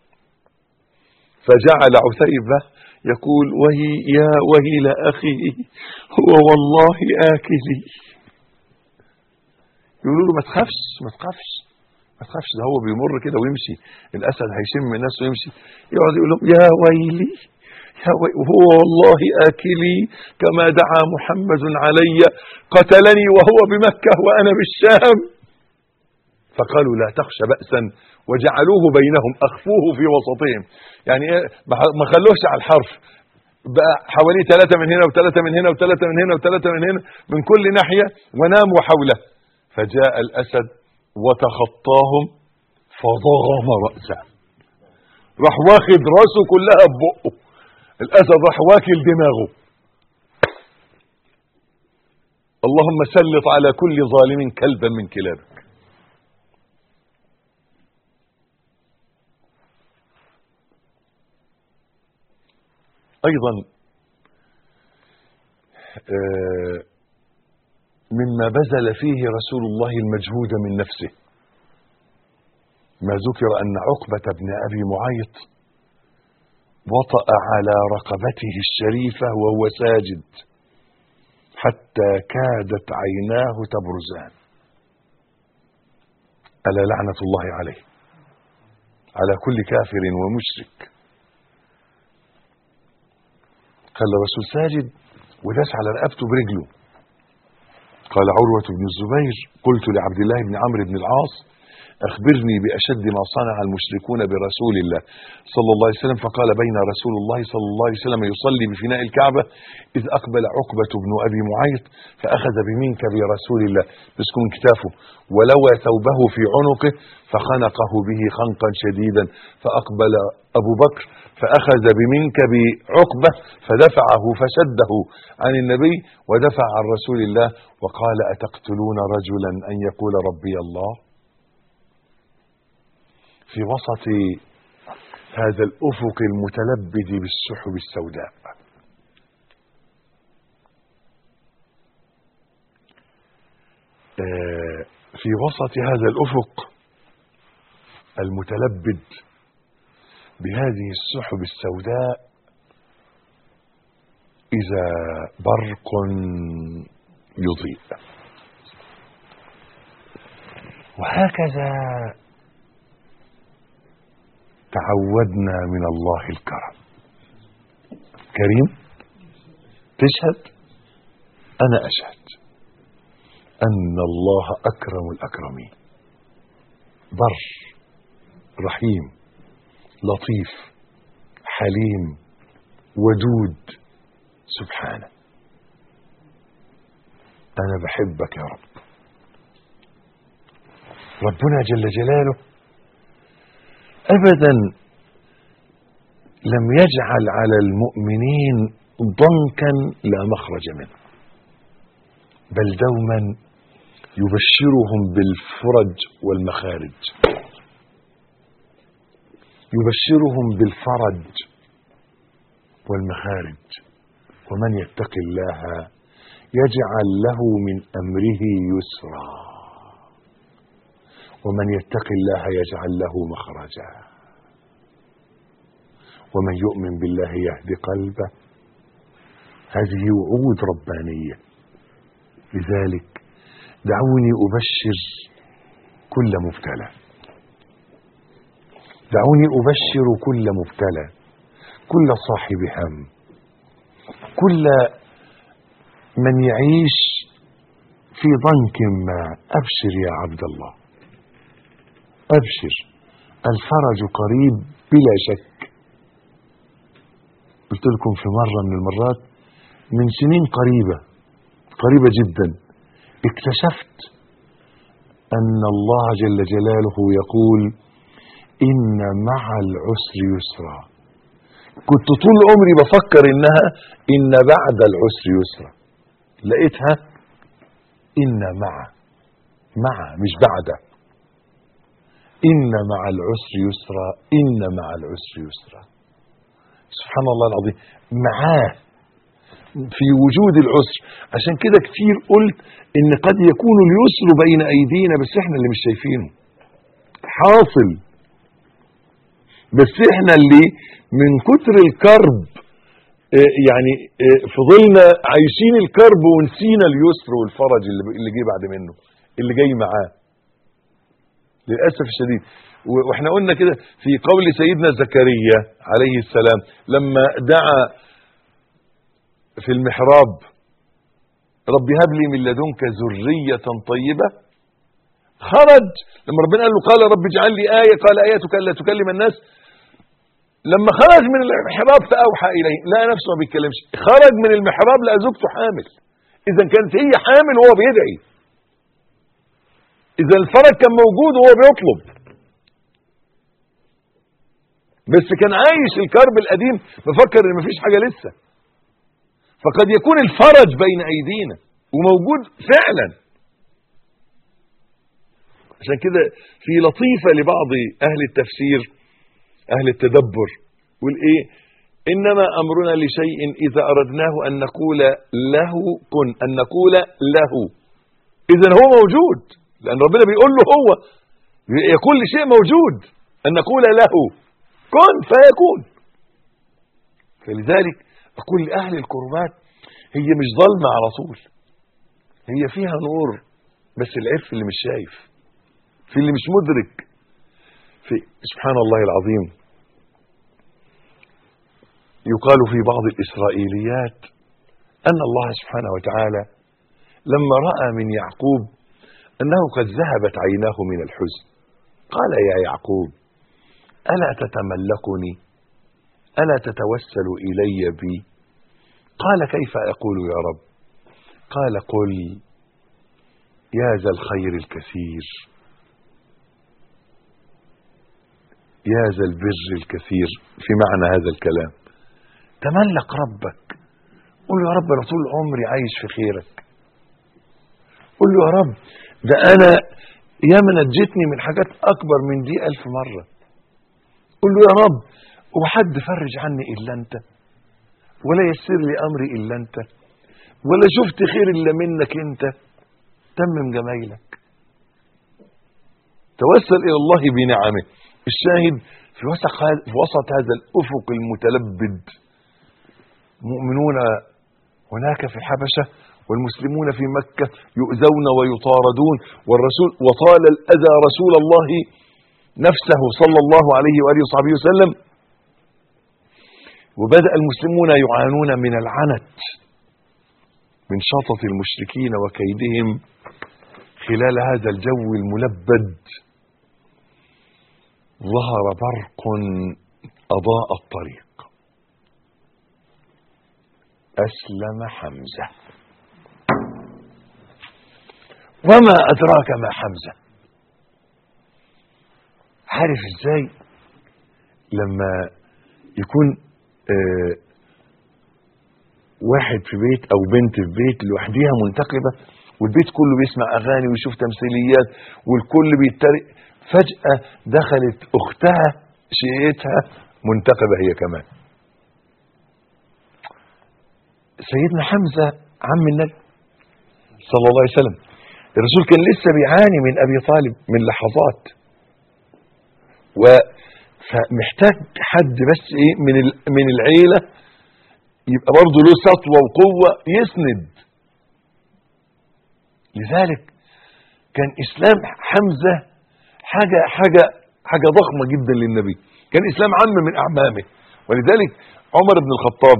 فجعل عتيبة يقول وهي يا ويل أخي هو والله آكلي. يقولوا له ما تخافش ما تخافش ما تخافش، ده هو بيمر كده ويمشي، الاسد هيشم الناس ويمشي، يقعد يقول لهم يا ويلي يا ويلي وهو والله آكلي كما دعا محمد علي، قتلني وهو بمكة وأنا بالشام. فقالوا لا تخشى بأسا وجعلوه بينهم، أخفوه في وسطهم، يعني ايه، ما خلوش على الحرف، بقى حوالي ثلاثة من هنا وثلاثة من هنا وثلاثة من هنا وثلاثة من هنا من كل ناحية، وناموا حوله. فجاء الأسد وتخطاهم فضغم رأسه، راح واخد راسه كلها ببقه، الأسد راح واكل دماغه. اللهم سلط على كل ظالم كلبا من كلابك. أيضا مما بذل فيه رسول الله المجهود من نفسه، ما ذكر أن عقبة بن أبي معيط وطأ على رقبته الشريفة وهو ساجد حتى كادت عيناه تبرزان. ألا لعنة الله عليه، على كل كافر ومشرك. قال الرسول ساجد وداس على رقبته برجله. قال عروة بن الزبير قلت لعبد الله بن عمرو بن العاص أخبرني بأشد ما صنع المشركون برسول الله صلى الله عليه وسلم. فقال بين رسول الله صلى الله عليه وسلم يصلي بفناء الكعبة إذ أقبل عقبة بن أبي معيط فأخذ بمنكب رسول الله، مسكه من كتافه ولوى ثوبه في عنقه فخنقه به خنقا شديدا، فأقبل أبو بكر فأخذ بمنكب عقبة فدفعه فشده عن النبي ودفع عن رسول الله وقال أتقتلون رجلا أن يقول ربي الله؟ في وسط هذا الأفق المتلبد بالسحب السوداء في وسط هذا الأفق المتلبد بهذه السحب السوداء إذا برق يضيء. وهكذا تعودنا من الله الكرم. كريم تشهد، أنا أشهد أن الله أكرم الأكرمين، بر رحيم لطيف حليم ودود سبحانه. أنا بحبك يا رب. ربنا جل جلاله أبدا لم يجعل على المؤمنين ضنكا لا مخرج منه، بل دوما يبشرهم بالفرج والمخارج، يبشرهم بالفرج والمخارج. ومن يتق الله يجعل له من أمره يسرا، ومن يتق الله يجعل له مخرجا، ومن يؤمن بالله يهدي قلبه. هذه وعود ربانية. لذلك دعوني أبشر كل مبتلى، دعوني أبشر كل مبتلى، كل صاحب هم، كل من يعيش في ضنك ما. أبشر يا عبد الله، أبشر، الفرج قريب بلا شك. قلت لكم في مرة من المرات من سنين قريبة قريبة جدا اكتشفت أن الله جل جلاله يقول إن مع العسر يسرا. كنت طول عمري بفكر إنها إن بعد العسر يسرا، لقيتها إن مع مع مش بعد. إن مع العسر يسرا، إن مع العسر يسرا. سبحان الله العظيم، معاه في وجود العسر. عشان كده كتير قلت إن قد يكون اليسر بين أيدينا بس إحنا اللي مش شايفينه حاصل، بس إحنا اللي من كتر الكرب يعني فضلنا عايشين الكرب ونسينا اليسر والفرج اللي جاي بعد منه، اللي جاي معاه. للاسف الشديد. واحنا قلنا كده في قول سيدنا زكريا عليه السلام لما دعا في المحراب رب هب لي من لدنك ذرية طيبة، خرج لما ربنا قال له قال رب اجعل لي آية، قال آيتك ألا تكلم الناس. لما خرج من المحراب فأوحى إليه، لا نفسه ما بيتكلمش، خرج من المحراب لقى زوجته حامل. إذا كانت هي حامل وهو بيدعي، إذا الفرج كان موجود وهو بيطلب، بس كان عايش الكرب القديم مفكر إن مفيش حاجة لسه. فقد يكون الفرج بين أيدينا وموجود فعلا. عشان كده في لطيفة لبعض أهل التفسير أهل التدبر يقول إيه؟ إنما أمرنا لشيء إذا أردناه أن نقول له كن، أن نقول له. إذا هو موجود، لأن ربنا بيقول له هو يقول لشيء موجود أن نقول له كن فيكون. فلذلك أقول لأهل القربات هي مش ظلمة على طول، هي فيها نور، بس العيب في اللي مش شايف، في اللي مش مدرك. في سبحان الله العظيم يقال في بعض الإسرائيليات أن الله سبحانه وتعالى لما رأى من يعقوب أنه قد ذهبت عيناه من الحزن قال يا يعقوب ألا تتملكني، ألا تتوسل إلي بي؟ قال كيف أقول يا رب؟ قال قل يا ذا الخير الكثير، يا ذا البر الكثير. في معنى هذا الكلام تملك ربك، قل له يا رب أنا طول عمري عايش في خيرك، قل له يا رب ده أنا يا من نجتني من حاجات أكبر من دي ألف مرة، قل له يا رب هو حد فرج عني إلا أنت، ولا يسر لي أمري إلا أنت، ولا شفت خير إلا منك أنت، تمم جمايلك. توسل إلى الله بنعمه. الشاهد في وسط هذا الأفق المتلبد مؤمنون هناك في الحبشة والمسلمون في مكة يؤذون ويطاردون، والرسول وطال الأذى رسول الله نفسه صلى الله عليه وآله وصحبه وسلم، وبدأ المسلمون يعانون من العنت من شطط المشركين وكيدهم. خلال هذا الجو الملبد ظهر برق أضاء الطريق، أسلم حمزة. وما أدراك ما حمزة؟ عارف ازاي لما يكون آه واحد في بيت او بنت في بيت لوحديها منتقبة، والبيت كله بيسمع اغاني ويشوف تمثيليات والكل بيتريق، فجأة دخلت اختها شيئتها منتقبة هي كمان. سيدنا حمزة عم النبي صلى الله عليه وسلم، الرسول كان لسه بيعاني من ابي طالب من لحظات، ومحتاج حد بس ايه من من العيلة يبقى برضه له سطوة وقوة يسند. لذلك كان اسلام حمزة حاجة حاجة حاجة ضخمة جدا للنبي، كان اسلام عم من اعمامه. ولذلك عمر بن الخطاب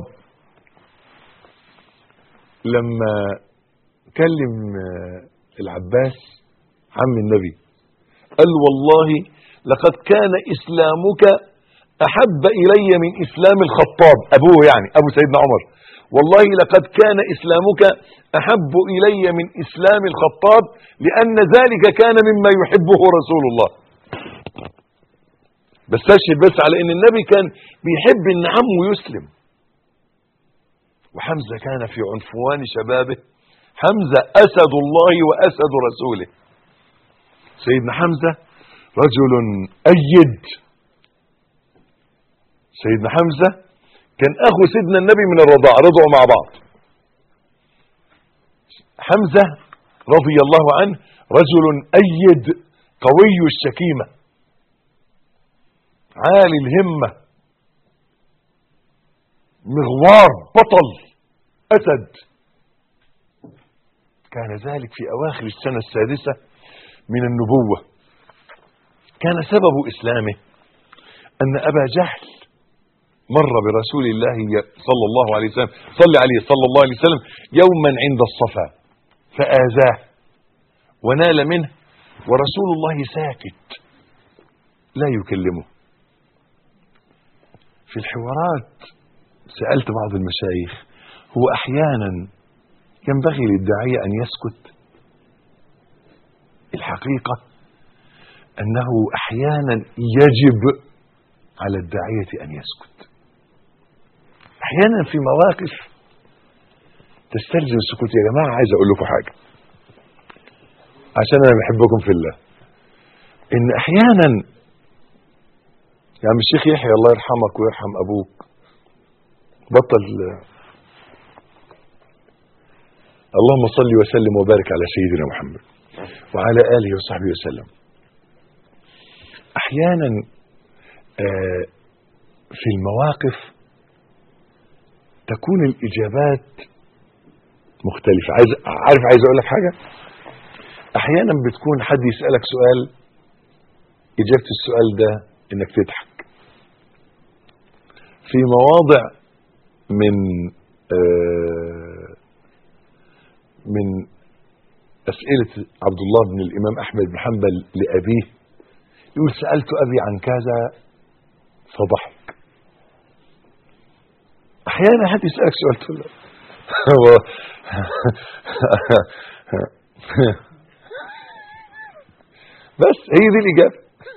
لما كلم العباس عم النبي قال والله لقد كان اسلامك احب الي من اسلام الخطاب، ابوه يعني ابو سيدنا عمر، والله لقد كان اسلامك احب الي من اسلام الخطاب لان ذلك كان مما يحبه رسول الله. بس اشهد بس على ان النبي كان بيحب ان عمه يسلم. وحمزة كان في عنفوان شبابه، حمزة اسد الله واسد رسوله. سيدنا حمزة رجل أيد. سيدنا حمزة كان أخو سيدنا النبي من الرضاعة، رضعوا مع بعض. حمزة رضي الله عنه رجل أيد قوي الشكيمة عالي الهمة مغوار بطل أسد. كان ذلك في أواخر السنة السادسة من النبوة، كان سبب إسلامه أن أبا جهل مر برسول الله صلى الله عليه وسلم صلى عليه صلى الله عليه وسلم يوما عند الصفا فآذاه ونال منه ورسول الله ساكت لا يكلمه. في الحوارات سألت بعض المشايخ هو أحيانا ينبغي للداعية أن يسكت؟ الحقيقة أنه أحيانا يجب على الداعية أن يسكت. أحيانا في مواقف تستلزم السكوت. يا جماعة عايز أقول لكم حاجة عشان أنا بحبكم في الله، إن أحيانا يعني الشيخ يحيى الله يرحمك ويرحم أبوك بطل. اللهم صل وسلم وبارك على سيدنا محمد وعلى آله وصحبه وسلم. أحيانا في المواقف تكون الإجابات مختلفة. عايز عارف عايز أقول لك حاجة. أحيانا بتكون حد يسألك سؤال إجابة السؤال ده إنك تضحك. في مواضع من من أسئلة عبد الله بن الإمام أحمد بن حنبل لأبيه يقول سألت أبي عن كذا فضحك. أحيانا حد يسألك سؤال تقول له بس هي دي الإجابة.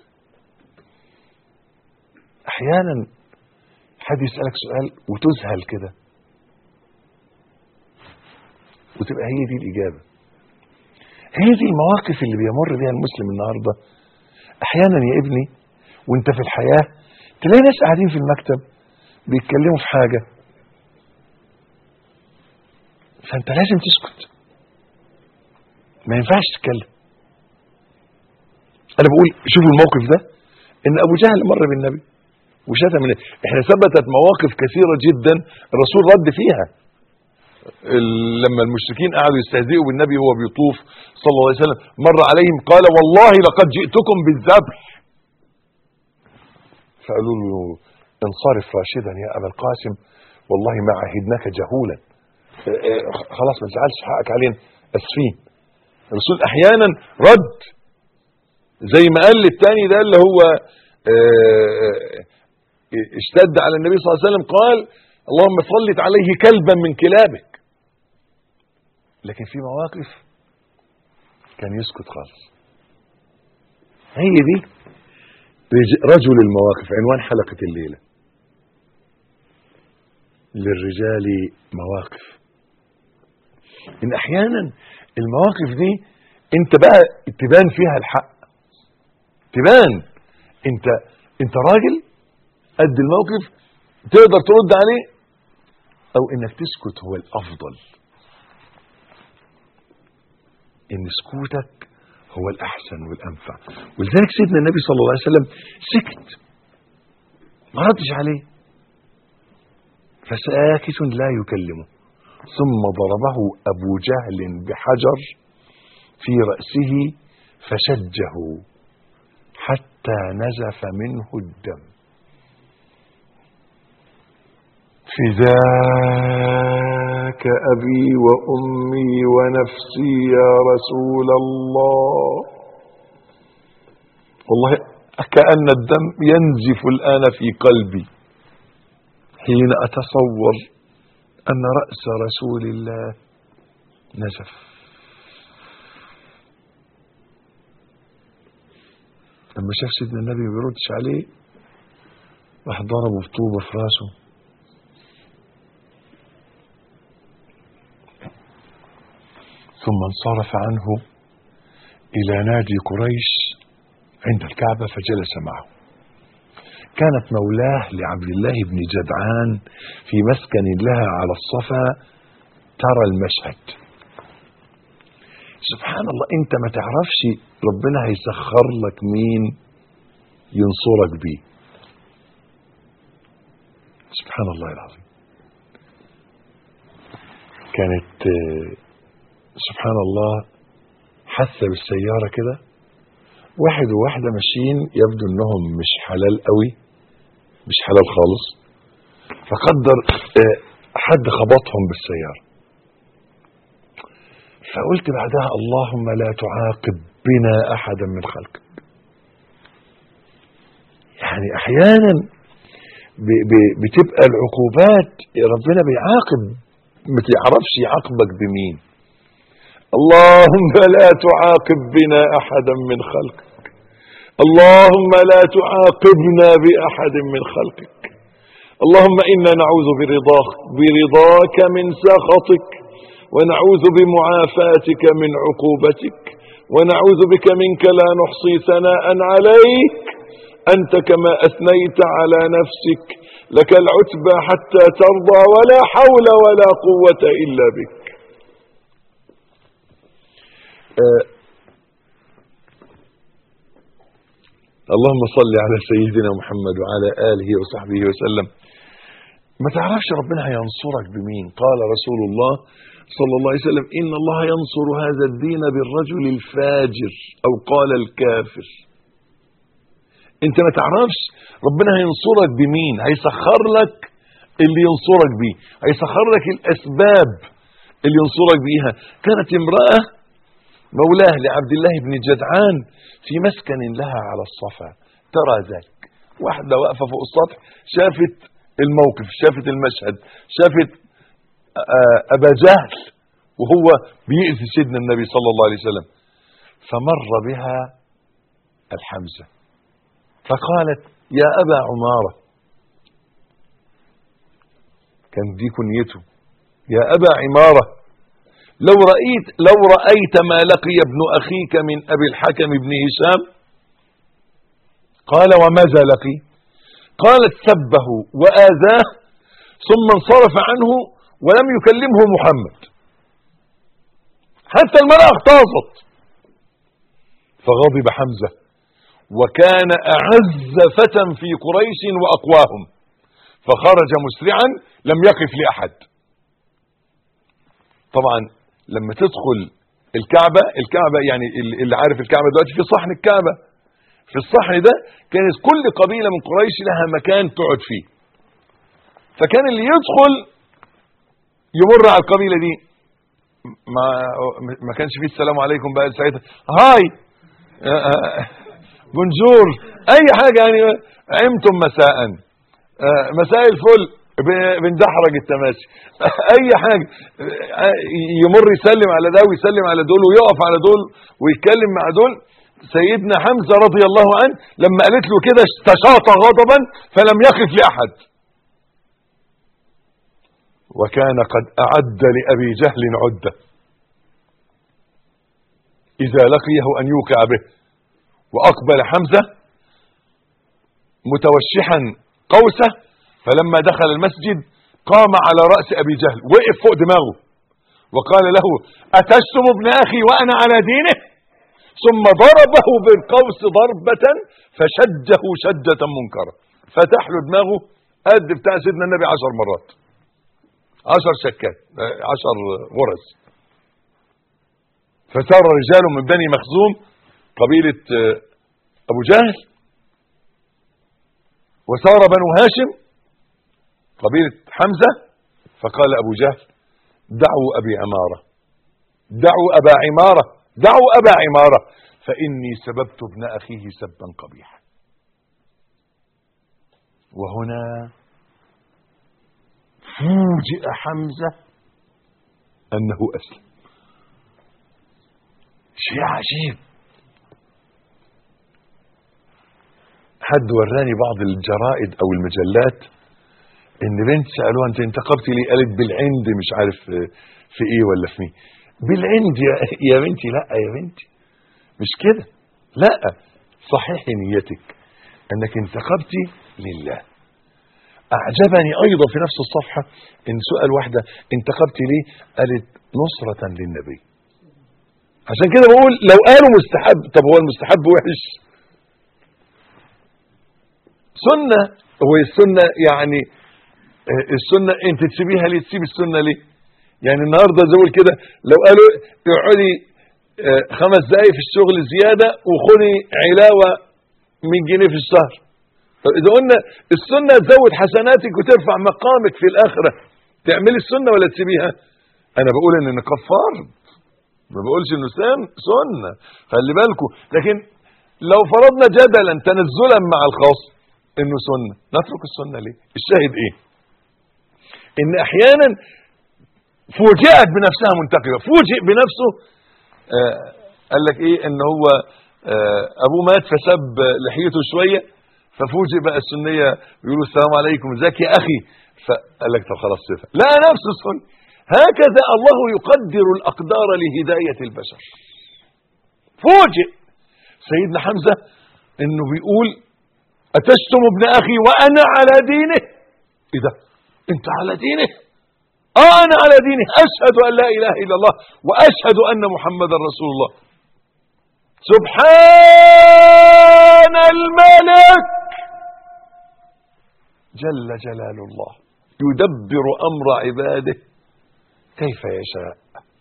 أحيانا حد يسألك سؤال وتذهل كده وتبقى هي دي الإجابة. هي دي المواقف اللي بيمر بيها المسلم النهاردة. أحيانا يا ابني وانت في الحياة تلاقي ناس قاعدين في المكتب بيتكلموا في حاجة فانت لازم تسكت، ما ينفعش تتكلم. انا بقول شوفوا الموقف ده ان ابو جهل مر بالنبي وشتم النبي. احنا ثبتت مواقف كثيرة جدا الرسول رد فيها. لما المشركين قعدوا يستهزئوا بالنبي وهو بيطوف صلى الله عليه وسلم مر عليهم قال والله لقد جئتكم بالذبح، فقالوا له انصرف راشدا يا ابا القاسم والله ما عهدناك جهولا، خلاص ما تزعلش حقك علينا اسفين. الرسول احيانا رد زي ما قال للتاني ده اللي هو اشتد على النبي صلى الله عليه وسلم قال اللهم صلت عليه كلبا من كلابك. لكن في مواقف كان يسكت خالص. هي دي رجل المواقف عنوان حلقة الليلة. للرجال مواقف. ان احيانا المواقف دي انت بقى تبان فيها الحق، تبان انت انت راجل قد الموقف تقدر ترد عليه او انك تسكت هو الافضل. ان سكوتك هو الاحسن والانفع. ولذلك سيدنا النبي صلى الله عليه وسلم سكت ما ردش عليه فساكت لا يكلمه. ثم ضربه ابو جهل بحجر في رأسه فشجه حتى نزف منه الدم. فداك أبي وأمي ونفسي يا رسول الله. والله كأن الدم ينزف الآن في قلبي حين أتصور أن رأس رسول الله نزف. لما شاف سيدنا النبي ما بيردش عليه راح ضربه بطوبة في راسه. ثم انصرف عنه إلى نادي قريش عند الكعبة فجلس معه. كانت مولاه لعبد الله بن جدعان في مسكن لها على الصفا ترى المشهد. سبحان الله انت ما تعرفش ربنا هيسخر لك مين ينصرك بيه. سبحان الله العظيم. كانت سبحان الله حث بالسيارة كده واحد وواحدة ماشيين يبدو انهم مش حلال قوي، مش حلال خالص، فقدر آه، حد خبطهم بالسيارة. فقلت بعدها اللهم لا تعاقب بنا احدا من خلقك. يعني احيانا بتبقى العقوبات ربنا بيعاقب ما تعرفش يعاقبك بمين. اللهم لا تعاقب بنا احدا من خلقك، اللهم لا تعاقبنا باحد من خلقك، اللهم انا نعوذ برضاك برضاك من سخطك، ونعوذ بمعافاتك من عقوبتك، ونعوذ بك منك لا نحصي ثناء عليك أنت كما أثنيت على نفسك، لك العتبى حتى ترضى ولا حول ولا قوة إلا بك. آه اللهم صل على سيدنا محمد وعلى آله وصحبه وسلم. ما تعرفش ربنا هينصرك بمين. قال رسول الله صلى الله عليه وسلم إن الله ينصر هذا الدين بالرجل الفاجر، أو قال الكافر. انت ما تعرفش ربنا هينصرك بمين، هيسخر لك اللي ينصرك بيه، هيسخر لك الاسباب اللي ينصرك بيها. كانت امرأة مولاه لعبد الله بن جدعان في مسكن لها على الصفا ترى ذلك. واحدة واقفة فوق السطح شافت الموقف، شافت المشهد، شافت ابا جهل وهو بيأذي سيدنا النبي صلى الله عليه وسلم، فمر بها الحمزة فقالت يا أبا عمارة، كان دي كنيته، يا أبا عمارة لو رأيت لو رأيت ما لقي ابن أخيك من أبي الحكم بن هشام. قال وماذا لقي؟ قالت سبه وآذاه ثم انصرف عنه ولم يكلمه محمد، حتى المرأة اغتاظت. فغضب حمزة وكان أعز فتى في قريش وأقواهم، فخرج مسرعا لم يقف لأحد. طبعا لما تدخل الكعبة، الكعبة يعني اللي عارف الكعبة دلوقتي في صحن الكعبة، في الصحن ده كانت كل قبيلة من قريش لها مكان تقعد فيه، فكان اللي يدخل يمر على القبيلة دي ما ما كانش فيه السلام عليكم بقى ساعتها، هاي بونجور اي حاجة، يعني عمتم مساء، مساء الفل، بندحرج التماشي، اي حاجة، يمر يسلم على ده ويسلم على دول ويقف على دول ويتكلم مع دول. سيدنا حمزة رضي الله عنه لما قالت له كده استشاط غضبا فلم يقف لأحد، وكان قد أعد لأبي جهل عدة إذا لقيه أن يوقع به. وأقبل حمزة متوشحا قوسه، فلما دخل المسجد قام على رأس أبي جهل، وقف فوق دماغه وقال له أتشتم ابن أخي وأنا على دينه؟ ثم ضربه بالقوس ضربة فشده شدة منكرة، فتح له دماغه قد بتاع سيدنا النبي عشر مرات، عشر شكات، عشر غرز. فسار رجال من بني مخزوم قبيلة أبو جهل، وسار بنو هاشم قبيلة حمزة، فقال أبو جهل دعوا أبي عمارة، دعوا أبا عمارة، دعوا أبا عمارة، فإني سببت ابن أخيه سبا قبيحا. وهنا فوجئ حمزة أنه أسلم. شيء عجيب. حد وراني بعض الجرائد أو المجلات إن بنت سألوها أنت انتقبتي ليه؟ قالت بالعند، مش عارف في إيه ولا في مين. بالعند يا, يا بنتي، لا يا بنتي مش كده، لا، صحيحي نيتك أنك انتقبتي لله. أعجبني أيضا في نفس الصفحة إن سؤال واحدة انتقبتي ليه؟ قالت نصرة للنبي. عشان كده بقول لو قالوا مستحب، طب هو المستحب وحش؟ سنة، هو السنة يعني السنة انت تسيبيها ليه؟ تسيب السنة ليه؟ يعني النهاردة زول كده لو قالوا اقعدي آه خمس دقايق في الشغل زيادة وخدي علاوة مية جنيه في الشهر. طب إذا قلنا السنة تزود حسناتك وترفع مقامك في الآخرة، تعملي السنة ولا تسيبيها؟ أنا بقول إن النقاب فرض، ما بقولش إنه سنة، خلي بالكم. لكن لو فرضنا جدلا تنزلا مع الخاص إنه سنة، نترك السنة ليه؟ الشاهد إيه؟ إن أحيانا فوجئت بنفسها منتقبة، فوجئ بنفسه آه قال لك إيه؟ إن هو آه أبوه مات فسب لحيته شوية، ففوجئ بقى السنية يقولوا السلام عليكم ازيك يا أخي، فقال لك طب خلاص صفة، لا نفس السنة. هكذا الله يقدر الأقدار لهداية البشر. فوجئ سيدنا حمزة إنه بيقول أتشتم ابن أخي وأنا على دينه. إيه ده؟ أنت على دينه؟ آه أنا على دينه، أشهد أن لا إله إلا الله وأشهد أن محمدا رسول الله. سبحان الملك جل جلال الله يدبر أمر عباده كيف يشاء،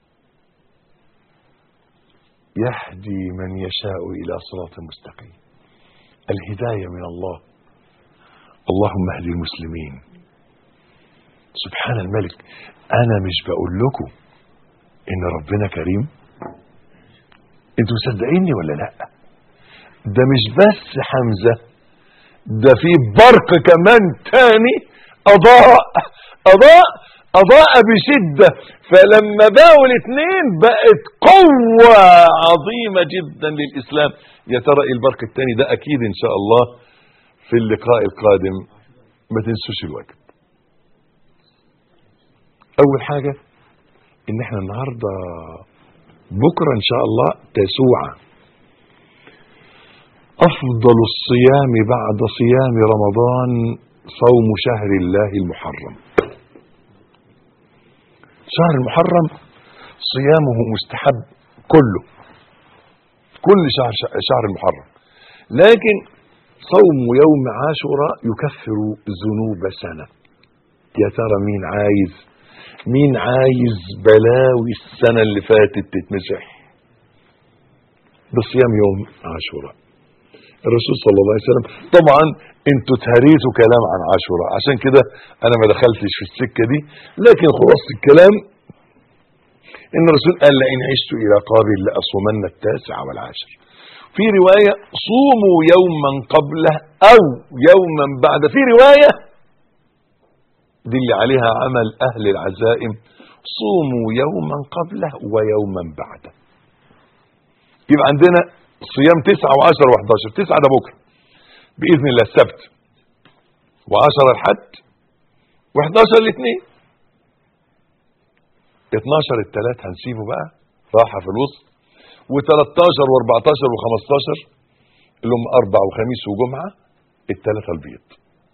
يهدي من يشاء إلى صراط مستقيم. الهداية من الله. اللهم اهد المسلمين. سبحان الملك. أنا مش بقول لكم إن ربنا كريم؟ انتوا مصدقيني ولا لا؟ ده مش بس حمزة، ده في برق كمان تاني أضاء أضاء أضاء بشدة، فلما بقوا الاثنين بقت قوة عظيمة جدا للإسلام. يا ترى البرق التاني ده أكيد إن شاء الله في اللقاء القادم. ما تنسوش الواجب. أول حاجة إن احنا النهاردة بكرة إن شاء الله تسوعة، أفضل الصيام بعد صيام رمضان صوم شهر الله المحرم. شهر المحرم صيامه مستحب كله، كل شهر شهر المحرم، لكن صوم يوم عاشوراء يكفر ذنوب سنة. يا ترى مين عايز مين عايز بلاوي السنة اللي فاتت تتمسح بصيام يوم عاشوراء؟ الرسول صلى الله عليه وسلم، طبعا انتوا تهريتوا كلام عن عاشوراء عشان كده انا ما دخلتش في السكة دي، لكن خلاصة الكلام ان الرسول قال لئن عشت الى قابل لاصومن التاسع والعاشر. في رواية صوموا يوما قبله او يوما بعد، في رواية دي اللي عليها عمل اهل العزائم صوموا يوما قبله ويوما بعده. يبقى عندنا صيام تسعة وعشرة وحداشر. تسعة ده بكرة بإذن الله السبت، وعشرة الحد، وحداشر الاثنين، اتناشر التلات هنسيبه بقى راحة في الوسط، وتلاتاشر واربعتاشر وخمستاشر اللي هم أربع وخميس وجمعة التلاتة البيض.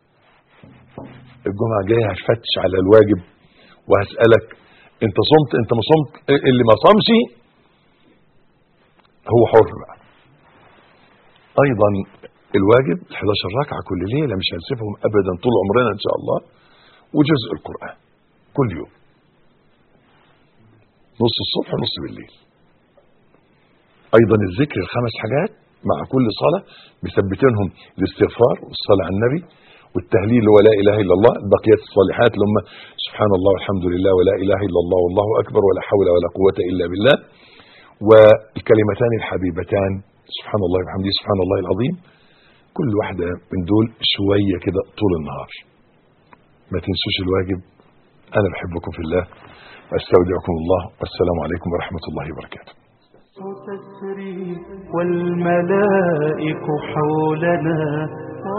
الجمعة جاية هفتش على الواجب وهسألك انت صمت انت ما صمت، اللي ما صمش هو حر بقى. ايضا الواجب حداشر ركعة كل ليلة مش هنسيبهم ابدا طول عمرنا ان شاء الله، وجزء القرآن كل يوم، نص الصبح ونص بالليل. ايضا الذكر الخمس حاجات مع كل صلاة مثبتينهم الاستغفار والصلاة على النبي والتهليل هو لا اله الا الله، بقية الصالحات اللي هم سبحان الله والحمد لله ولا اله الا الله والله اكبر ولا حول ولا قوة الا بالله، والكلمتان الحبيبتان سبحان الله وبحمده سبحان الله العظيم. كل واحدة من دول شوية كده طول النهار. ما تنسوش الواجب. انا بحبكم في الله، استودعكم الله، والسلام عليكم ورحمة الله وبركاته. تسري والملائك حولنا